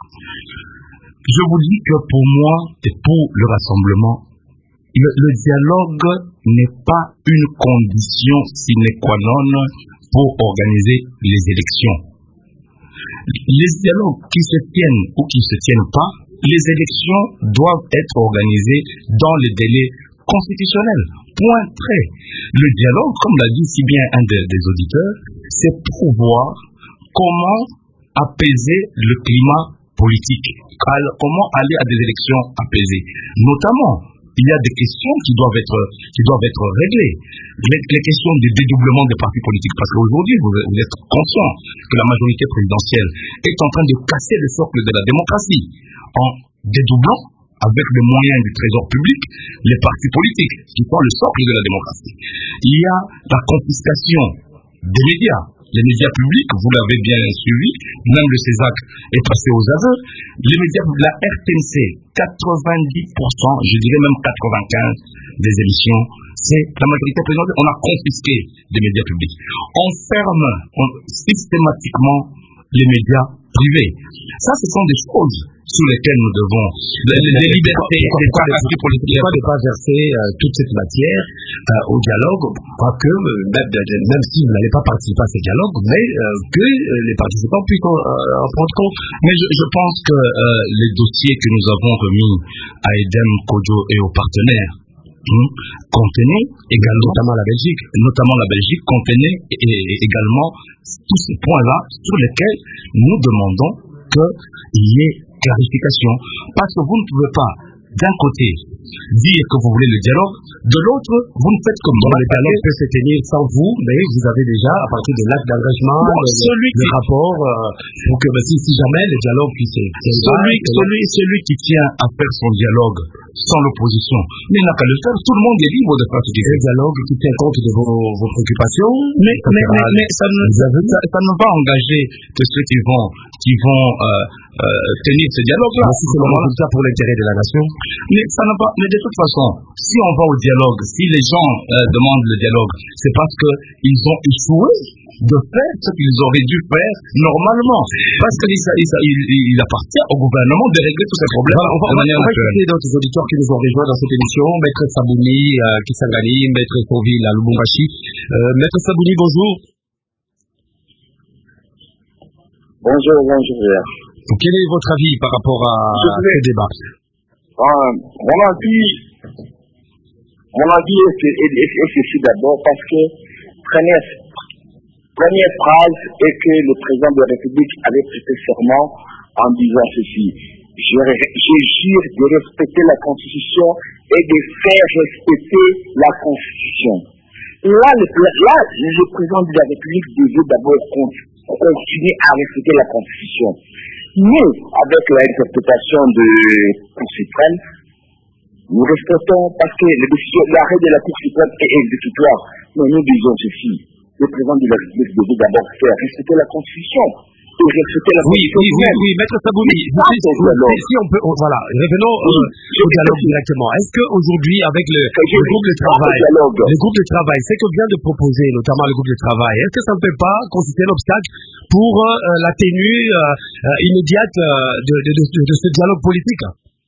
Je vous dis que pour moi et pour le rassemblement, le dialogue n'est pas une condition sine qua non pour organiser les élections. Les dialogues qui se tiennent ou qui ne se tiennent pas, les élections doivent être organisées dans les délais constitutionnels. Point trait. Le dialogue, comme l'a dit si bien un des auditeurs, c'est pour voir comment apaiser le climat politique. Comment aller à des élections apaisées. Notamment, il y a des questions qui doivent être réglées. Les questions du dédoublement des partis politiques. Parce qu'aujourd'hui, vous êtes conscient que la majorité présidentielle est en train de casser le socle de la démocratie en dédoublant avec les moyens du trésor public les partis politiques qui sont le socle de la démocratie. Il y a la confiscation des médias. Les médias publics, vous l'avez bien suivi, même le CESAC est passé aux aveux. Les médias publics, la RTNC, 90%, je dirais même 95% des émissions, c'est la majorité présidentielle. On a confisqué des médias publics. On ferme systématiquement les médias privés. Ça, ce sont des choses sur lesquelles nous devons les libertés des partis politiques. Pourquoi ne pas verser toute cette matière au dialogue, quoique même si vous n'allez pas participer à ce dialogue, mais que les participants puissent en prendre compte. Mais je pense que les dossiers que nous avons remis à Edem, Kodjo et aux partenaires contenaient également, notamment la Belgique contenait également tous ces points-là sur lesquels nous demandons qu'il y ait clarification. Parce que vous ne pouvez pas, d'un côté, dire que vous voulez le dialogue, de l'autre, vous ne faites comme moi. Le dialogue peut se tenir sans vous, mais vous avez déjà, à partir de l'acte d'engagement, le rapport, pour que si jamais le dialogue puisse celui qui tient à faire son dialogue sans l'opposition, mais il n'a qu'à le faire, tout le monde est libre de faire ce qu'il fait. Le dialogue qui tient compte de vos préoccupations. Mais ça ne va engager que ceux qui vont tenir ce dialogue-là. Si c'est le résultat pour l'intérêt de la nation. Mais de toute façon, si on va au dialogue, si les gens demandent le dialogue, c'est parce qu'ils ont échoué de faire ce qu'ils auraient dû faire normalement. Parce qu'il appartient au gouvernement de régler tous ces problèmes de manière naturelle. On va d'autres auditeurs qui nous ont rejoints dans cette émission. Maître Sabouni, Kisangani, Maître Sauville à Lubumbashi. Maître Sabouni, bonjour. Bonjour. Quel est votre avis par rapport à ce débat? Mon avis est ceci d'abord parce que première phrase est que le président de la République avait prêté serment en disant ceci: je jure de respecter la Constitution et de faire respecter la Constitution. Là, le président de la République devait d'abord continuer à respecter la Constitution. Nous, avec l'interprétation de Cour suprême, nous respectons parce que l'arrêt de la Cour suprême est exécutoire. Mais nous disons ceci: le président de la République devait d'abord faire respecter la Constitution. Oui, Maître Sabouni, si on peut, voilà, revenons au dialogue directement. Est-ce qu'aujourd'hui, avec le groupe de travail, ce que vient de proposer, notamment le groupe de travail, est-ce que ça ne peut pas constituer un obstacle pour la tenue immédiate de ce dialogue politique?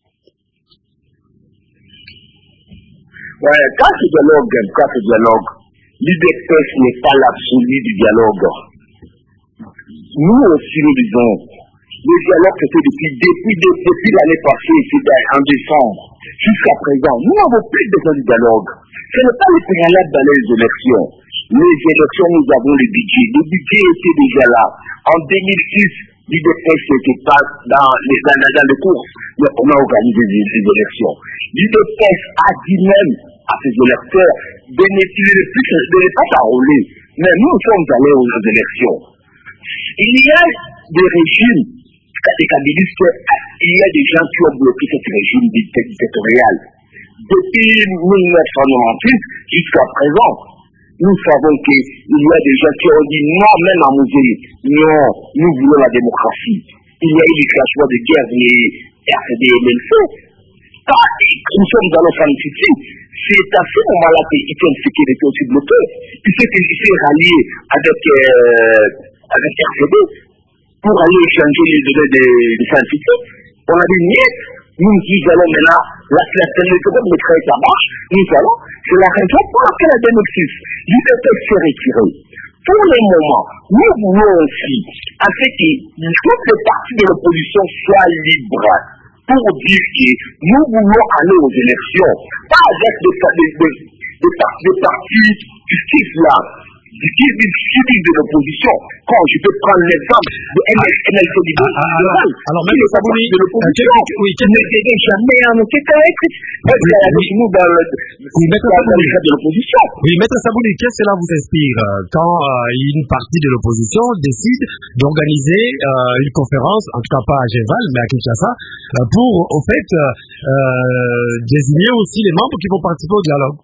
Ouais, quand ce dialogue, l'UDPS n'est pas l'absolu du dialogue. Nous aussi, nous disons, le dialogue se fait depuis l'année passée, c'est en décembre, jusqu'à présent. Nous n'avons plus besoin du dialogue. Ce n'est pas le préalable dans les élections. Les élections, nous avons le budget. Le budget était déjà là. En 2006, l'UDPS n'était pas dans les courses, mais on a organisé des élections. L'UDPS a dit même à ses électeurs de ne pas s'enrôler. Mais nous sommes allés aux élections. Il y a des régimes kabylistes, il y a des gens qui ont bloqué ce régime dictatorial. Depuis 1996 jusqu'à présent, nous savons qu'il y a des gens qui ont dit non, même à Mouzé, non, nous voulons la démocratie. Il y a eu les clashements de guerre, les RCD et MLC. Quand nous sommes dans le San City, c'est à ce moment-là qu'Étienne Tshisekedi était aussi bloqué. Il s'est rallié avec RCD pour aller échanger les données de San City. On a dit niet, nous allons maintenant, la méthode de créer sa marche, nous allons, c'est la raison pour laquelle la 2006, l'UDPS s'est retirée. Pour le moment, nous voulons aussi, à ce que toutes les partis de l'opposition soient libres, pour dire que nous voulons aller aux élections, pas avec des partis justice là, qui de l'opposition. Quand je peux prendre l'exemple de MLC du alors, Maître Sabouni, de l'opposition, qui ne devait jamais annoncer de l'opposition. Oui, Maître Sabouni, qu'est-ce que cela vous inspire quand une partie de l'opposition décide d'organiser une conférence, en tout cas pas à Géval, mais à Kinshasa, pour, au fait, désigner aussi les membres qui vont participer au dialogue?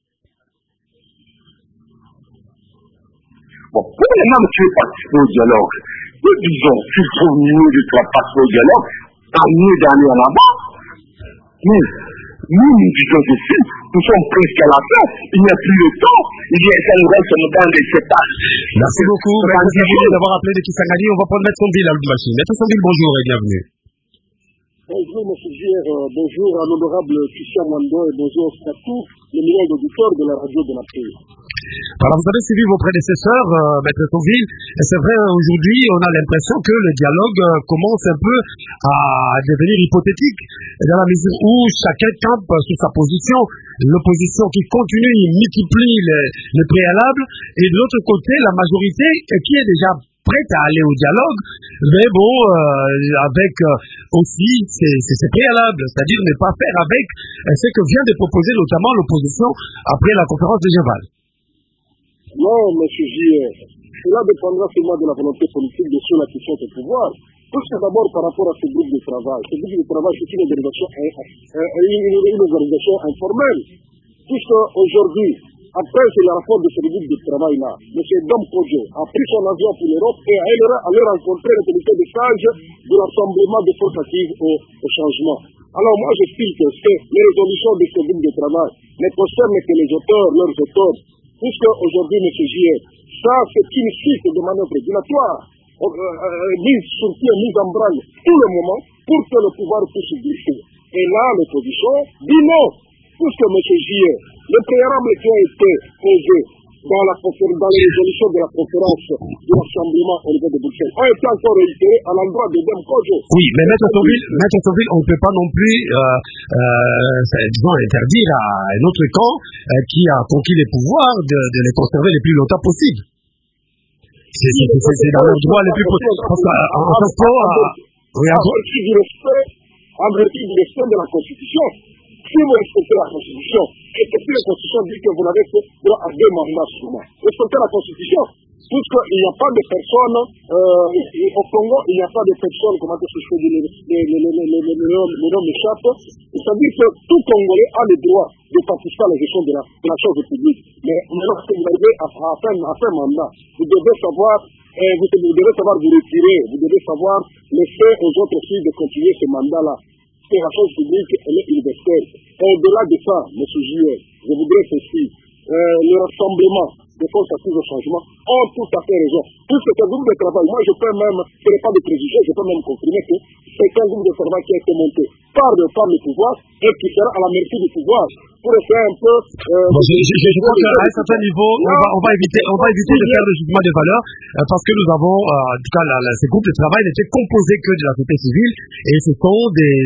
Bon, pour les membres qui veulent participer au dialogue, nous disons, s'ils sont mieux de participer au dialogue, tant mieux d'aller en avant. Mais nous disons ceci, nous sommes presque à la fin, il n'y a plus de temps, ça nous reste dans des sépages. Merci beaucoup, merci d'avoir appelé de Kisangani. On va prendre Maître Sauville à Lubumbashi. Maître Sauville, bonjour et bienvenue. Bonjour, M. Gier, bonjour à l'honorable Christian Mando et bonjour à tous les millions d'auditeurs de la radio de la paix. Alors, vous avez suivi vos prédécesseurs, Maître Sauville, et c'est vrai, aujourd'hui, on a l'impression que le dialogue commence un peu à devenir hypothétique, dans la mesure où chacun campe sur sa position, l'opposition qui continue, multiplie les préalables, et de l'autre côté, la majorité qui est déjà prête à aller au dialogue, mais bon, avec aussi ses préalables, c'est-à-dire ne pas faire avec ce que vient de proposer notamment l'opposition après la conférence de Genval. Non, M. J. Cela dépendra seulement de la volonté politique de ceux qui sont au pouvoir. Tout c'est d'abord par rapport à ce groupe de travail. Ce groupe de travail, c'est une organisation informelle. Puisque aujourd'hui, après le rapport de ce groupe de travail-là, M. Dom Kodjo a pris son avion pour l'Europe et a allé rencontrer le comité de sage de l'Assemblement des forces actives au changement. Alors moi, j'explique que les résolutions de ce groupe de travail ne concernent que les auteurs, leurs auteurs, puisque aujourd'hui, M. J. Ça, c'est une suite de manœuvres dilatoires, mise sur pied, mise en branle tout le moment pour que le pouvoir puisse glisser. Et là, l'opposition dit non, puisque M. J. le préalable qui a été posé dans les résolutions de la conférence de l'Assemblement au niveau de Bruxelles ont été encore réitérés à l'endroit de Dom Kodjo. Oui, mais Maître Sauville, on ne peut pas non plus, disons, interdire à un autre camp qui a conquis les pouvoirs de les conserver le plus longtemps possible. C'est dans leur droit le plus possible. En vertu du respect de la Constitution. Si vous respectez la Constitution, et que si la Constitution dit que vous n'avez que droit à 2 mandats seulement, respectez la Constitution. Puisqu'il n'y a pas de personnes, au Congo, il n'y a pas de personnes, comment est-ce que je peux dire, les noms m'échappent. C'est-à-dire que tout Congolais a le droit de participer à la gestion de la chose publique. Mais lorsque vous arrivez à faire mandat, vous devez savoir vous retirer, vous devez savoir laisser aux autres aussi de continuer ce mandat-là. Que la chose publique, elle est universelle. Au-delà de ça, M. J. je voudrais ceci. Le rassemblement des forces actives au changement ont tout à fait raison. Puisque ce groupe de travail, moi je peux même, ce n'est pas de préjugés, je peux même confirmer que c'est un groupe de travail qui a été monté par le pouvoir et qui sera à la merci du pouvoir pour essayer un peu... je crois qu'à un certain niveau, on va éviter de faire le jugement des valeurs parce que nous avons, en tout cas, ce groupe de travail n'était composé que de la société civile et ce sont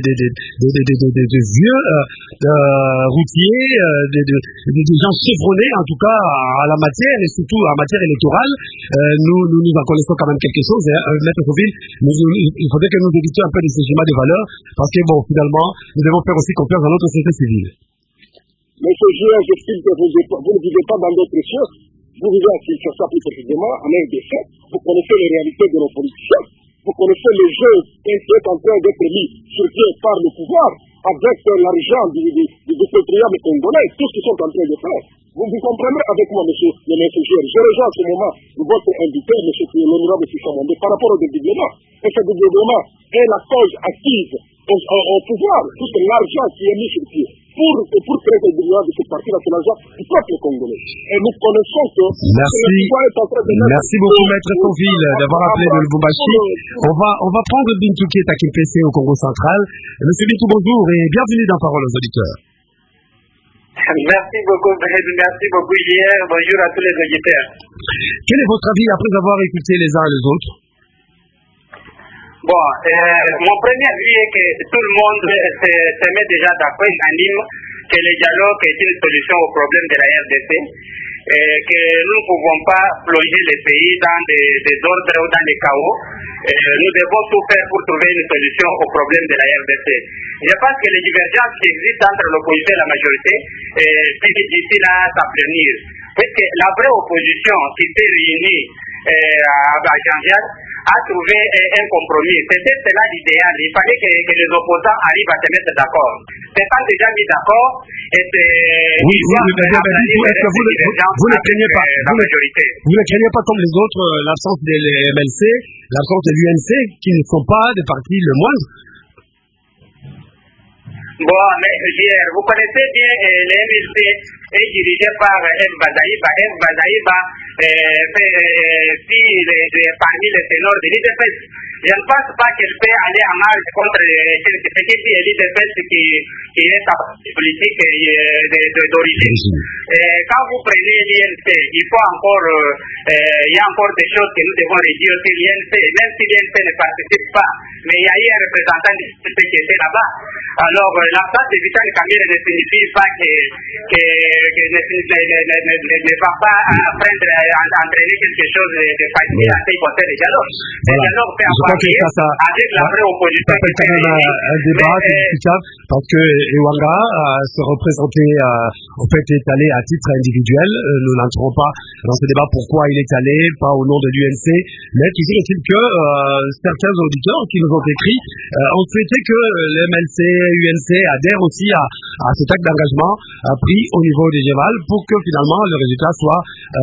des vieux routiers, des gens chevronnés en tout cas à la matière et surtout en matière électorale. Nous en connaissons quand même quelque chose. Maître Sauville, il faudrait que nous évitions un peu de ce schéma de valeurs parce que bon, finalement, nous devons faire aussi confiance à notre société civile. Monsieur J. j'estime que vous ne vivez pas dans d'autres choses. Vous vivez à Kinshasa plus précisément, en RDC. Vous connaissez les réalités de nos politiciens. Vous connaissez les jeux qui sont en train d'être mis sur pied par le pouvoir avec l'argent du pétrolier congolais, tout ce qu'ils sont en train de faire. Vous comprenez avec moi, monsieur J. Je rejoins à ce moment votre invité, monsieur l'honorable Sissamondé, par rapport au dédoublement. Et ce dédoublement est la cause active au pouvoir, puisque l'argent qui est mis sur pied pour créer le développement de ce parti-là, c'est l'argent du peuple congolais. Et nous connaissons que... Merci beaucoup, Maître Sauville, d'avoir appelé de Lubumbashi. On va prendre Bintou qui est à Kimpese au Congo central. Monsieur Bintou, bonjour et bienvenue dans Parole aux auditeurs. Merci beaucoup, JR. Bonjour à tous les auditeurs. Quel est votre avis après avoir écouté les uns et les autres? Bon, mon premier avis est que tout le monde se met déjà d'accord, unanime, que le dialogue est une solution au problème de la RDC, et que nous ne pouvons pas plonger le pays dans des ordres ou dans des chaos. Nous devons tout faire pour trouver une solution au problème de la RDC. Je pense que les divergences qui existent entre l'opposition et la majorité c'est difficile à s'aplanir. Puisque la vraie opposition qui s'est réunie à Jean-Jacques a trouvé un compromis. C'était cela l'idéal. Il fallait que les opposants arrivent à se mettre d'accord. C'est pas déjà mis d'accord et c'est... Oui, est-ce que vous ne craignez pas la majorité. Vous ne craignez pas comme les autres l'absence de l'MLC, l'absence de l'UNC qui ne sont pas des partis le moindre? Bon, mais JR, vous connaissez bien l'MLC est dirigé par M. Bazaïba. M. Bazaïba, parmi les ténors de l'IDPS, Je ne pense pas qu'elle peut aller en marge contre ce qui est l'UDPS qui est sa partie politique d'origine. Quand vous prenez l'INC, il faut encore, il y a encore des choses que nous devons réduire sur l'INC, même si l'INC ne participe pas, mais il y a eu un représentant du CP qui était là-bas. Alors, l'absence de Vital Kamerhe ne signifie pas que ne va pas apprendre à entraîner quelque chose de facile à ce qui concerne le dialogue. Le dialogue peut avoir lieu avec la vraie opposition. Ça fait quand même un débat discutable parce que Ewanga se représentait, en fait, est allé à titre individuel. Nous n'entrons pas dans ce débat pourquoi il est allé, pas au nom de l'UNC, mais toujours est-il que certains auditeurs qui nous ont écrit ont souhaité que les MLC, UNC adhèrent aussi à cet acte d'engagement pris au niveau des GEMAL pour que finalement le résultat soit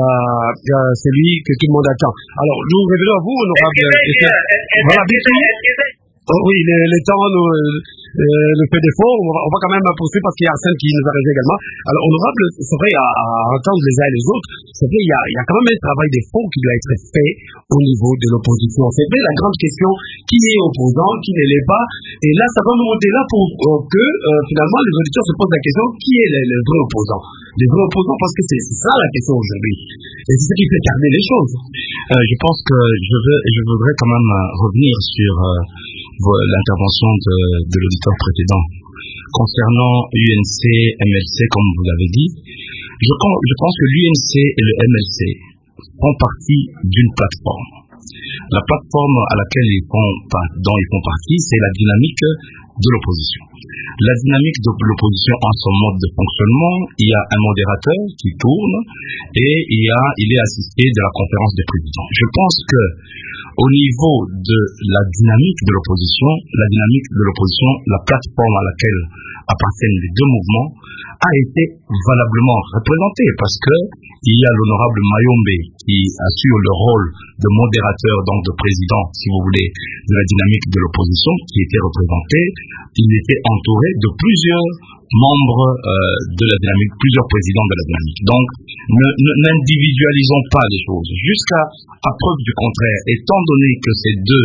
celui que tout le monde attend. Alors, nous revenons à vous, honorable. Voilà, oui, les temps nous fait défaut. On va quand même poursuivre parce qu'il y a Arsène qui nous a rejoint également. Alors, honorable, c'est vrai, à entendre les uns et les autres, c'est vrai, il y a quand même un travail de fond qui doit être fait au niveau de l'opposition. C'est vrai, la grande question, qui est opposant, qui ne l'est pas. Et là, ça va nous monter là pour que, finalement, les auditeurs se posent la question, qui est le vrai opposant? Les vrais opposants, parce que c'est ça la question aujourd'hui. Et c'est ce qui fait calmer les choses. Je pense que je voudrais quand même revenir sur l'intervention de l'auditeur précédent. Concernant UNC, MLC, comme vous l'avez dit, je pense que l'UNC et le MLC font partie d'une plateforme. La plateforme à laquelle dont ils font partie, c'est la dynamique de l'opposition. La dynamique de l'opposition en son mode de fonctionnement, il y a un modérateur qui tourne et il est assisté de la conférence des présidents. Je pense que au niveau de la dynamique de l'opposition, la plateforme à laquelle appartiennent les deux mouvements a été valablement représentée parce que il y a l'honorable Mayombe qui assure le rôle de modérateur, donc de président, si vous voulez, de la dynamique de l'opposition qui était représentée. Il était entouré de plusieurs membres de la dynamique, plusieurs présidents de la dynamique. Donc, n'individualisons pas les choses. Jusqu'à preuve du contraire, étant donné que ces deux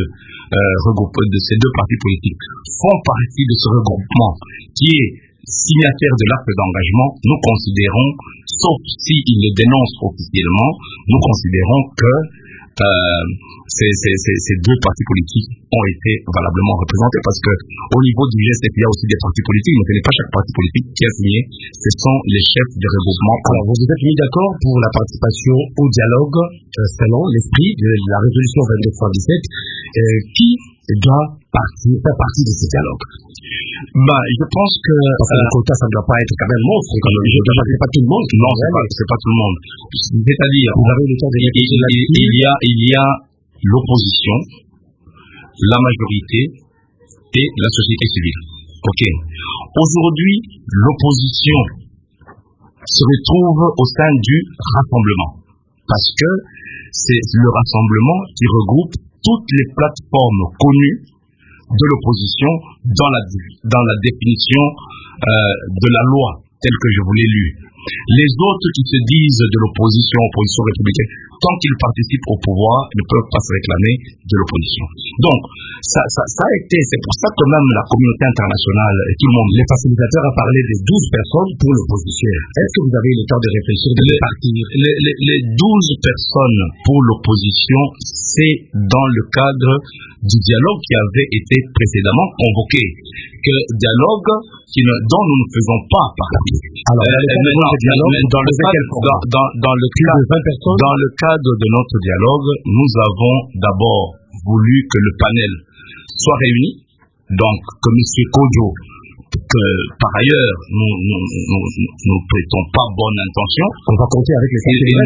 partis politiques font partie de ce regroupement qui est signataire de l'acte d'engagement, nous considérons, sauf s'ils le dénoncent officiellement, nous considérons que ces deux partis politiques ont été valablement représentés parce que au niveau du GSF, il y a aussi des partis politiques, mais ce n'est pas chaque parti politique qui a signé, ce sont les chefs de regroupement. Alors, vous êtes mis d'accord pour la participation au dialogue selon l'esprit de la résolution 2217 qui doit faire partie de ce dialogue? Je pense que parce que le quota, ça ne doit pas être quand même monstre. C'est pas tout le monde. Non, c'est pas tout le monde. C'est-à-dire, vous avez le temps de il y a l'opposition, la majorité et la société civile. Ok. Aujourd'hui, l'opposition se retrouve au sein du rassemblement parce que c'est le rassemblement qui regroupe toutes les plateformes connues de l'opposition dans la définition de la loi telle que je vous l'ai lue. Les autres qui se disent de l'opposition républicaine, tant qu'ils participent au pouvoir, ne peuvent pas se réclamer de l'opposition. Donc, ça a été, c'est pour ça que même la communauté internationale et tout le monde, les facilitateurs ont parlé de 12 personnes pour l'opposition. Est-ce que vous avez eu le temps de réfléchir les 12 personnes pour l'opposition, c'est dans le cadre du dialogue qui avait été précédemment convoqué. Que dialogue dont nous ne faisons pas partie. Alors, dans le cadre de notre dialogue, nous avons d'abord voulu que le panel soit réuni, donc que M. Kodjo, que par ailleurs nous prêtons pas bonne intention, on va compter avec les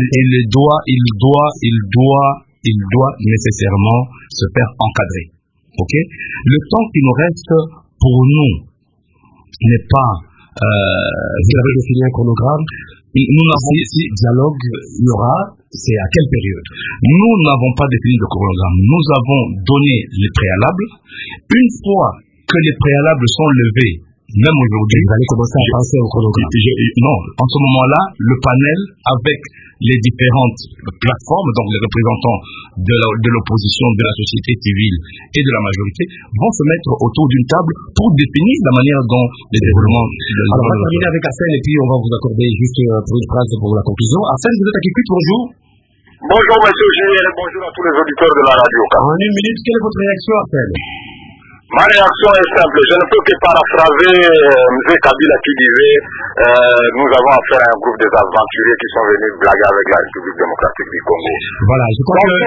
il doit nécessairement se faire encadrer. Ok? Le temps qui nous reste pour nous n'est pas. Vous avez défini un chronogramme. Si dialogue il y aura, c'est à quelle période? Nous n'avons pas défini de chronogramme. Nous avons donné les préalables. Une fois que les préalables sont levés même aujourd'hui, vous allez commencer à penser au chronogramme. Non, en ce moment-là, le panel avec les différentes plateformes, donc les représentants de l'opposition, de la société civile et de la majorité, vont se mettre autour d'une table pour définir la manière dont les développements... Alors, on va terminer avec Arsène et puis on va vous accorder juste pour une phrase pour la conclusion. Arsène, vous êtes à Kiput, bonjour. Bonjour monsieur Julien et bonjour à tous les auditeurs de la radio. En une minute, quelle est votre réaction, Arsène? Ma réaction est simple, je ne peux que paraphraser M. Kabila qui disait nous avons affaire à un groupe des aventuriers qui sont venus blaguer avec la République démocratique du Congo. Voilà, je crois que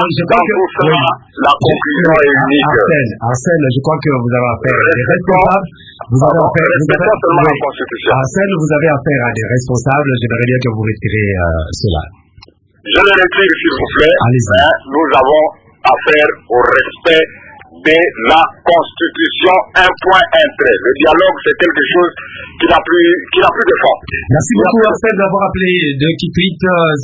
la conclusion est unique. Arsène, je crois que vous avez affaire à des responsables. Arsène, vous avez affaire à des responsables. J'aimerais bien que vous retirez cela. Je le retire s'il vous plaît. Nous avons affaire au respect de la Constitution, un point, un trait. Le dialogue, c'est quelque chose qui n'a plus de fond. Merci beaucoup, Arsène, d'avoir appelé de Kipit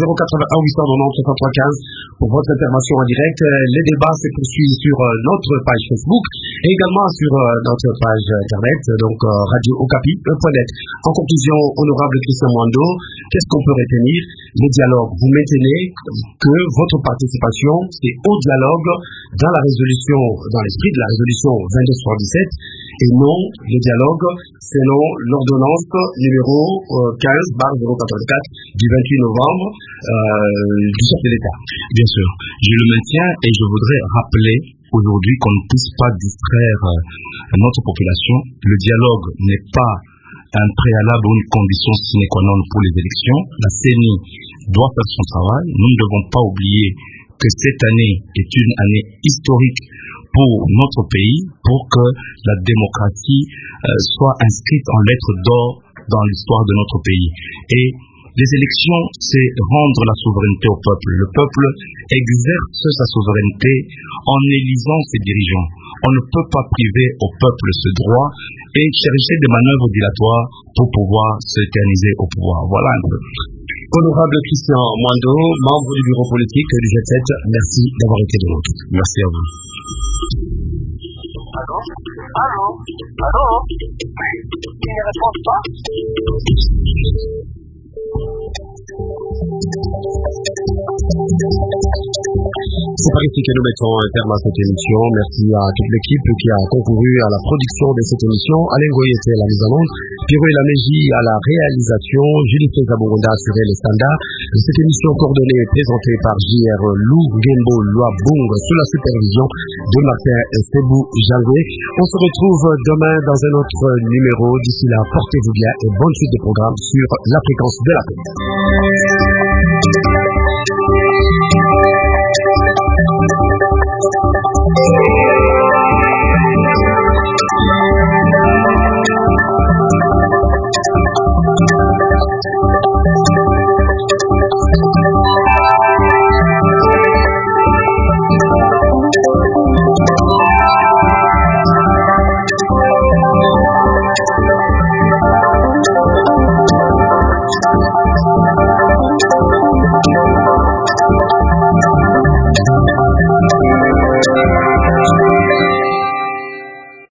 081 890 6315 pour votre intervention en direct. Les débats se poursuivent sur notre page Facebook et également sur notre page internet, donc radio-okapi.net. En conclusion, honorable Christian Mwando, qu'est-ce qu'on peut retenir? Le dialogue, vous maintenez que votre participation, c'est au dialogue dans la résolution, dans l'esprit de la résolution 2277 et non le dialogue selon l'ordonnance numéro 15/084 du 28 novembre du chef de l'État. Bien sûr, je le maintiens et je voudrais rappeler aujourd'hui qu'on ne puisse pas distraire notre population. Le dialogue n'est pas un préalable ou une condition sine qua non pour les élections. La CENI doit faire son travail. Nous ne devons pas oublier que cette année est une année historique pour notre pays, pour que la démocratie soit inscrite en lettres d'or dans l'histoire de notre pays. Et les élections, c'est rendre la souveraineté au peuple. Le peuple exerce sa souveraineté en élisant ses dirigeants. On ne peut pas priver au peuple ce droit et chercher des manœuvres dilatoires pour pouvoir s'éterniser au pouvoir. Voilà un peu. Honorable Christian Mwando, membre du bureau politique du G7, merci d'avoir été de nôtre. Merci à vous. Allô? Il ne répond pas? C'est par ici que nous mettons un terme à cette émission. Merci à toute l'équipe qui a concouru à la production de cette émission. Alain Goy était à la mise en onde, Pierrot Laméji à la réalisation, Julie Zaboronda assurait les standards. Cette émission coordonnée et présentée par J.R. Lou Gembo Loabong sous la supervision de Martin Sebou Jangwe. On se retrouve demain dans un autre numéro. D'ici là, portez-vous bien et bonne suite de programme sur la fréquence de la paix.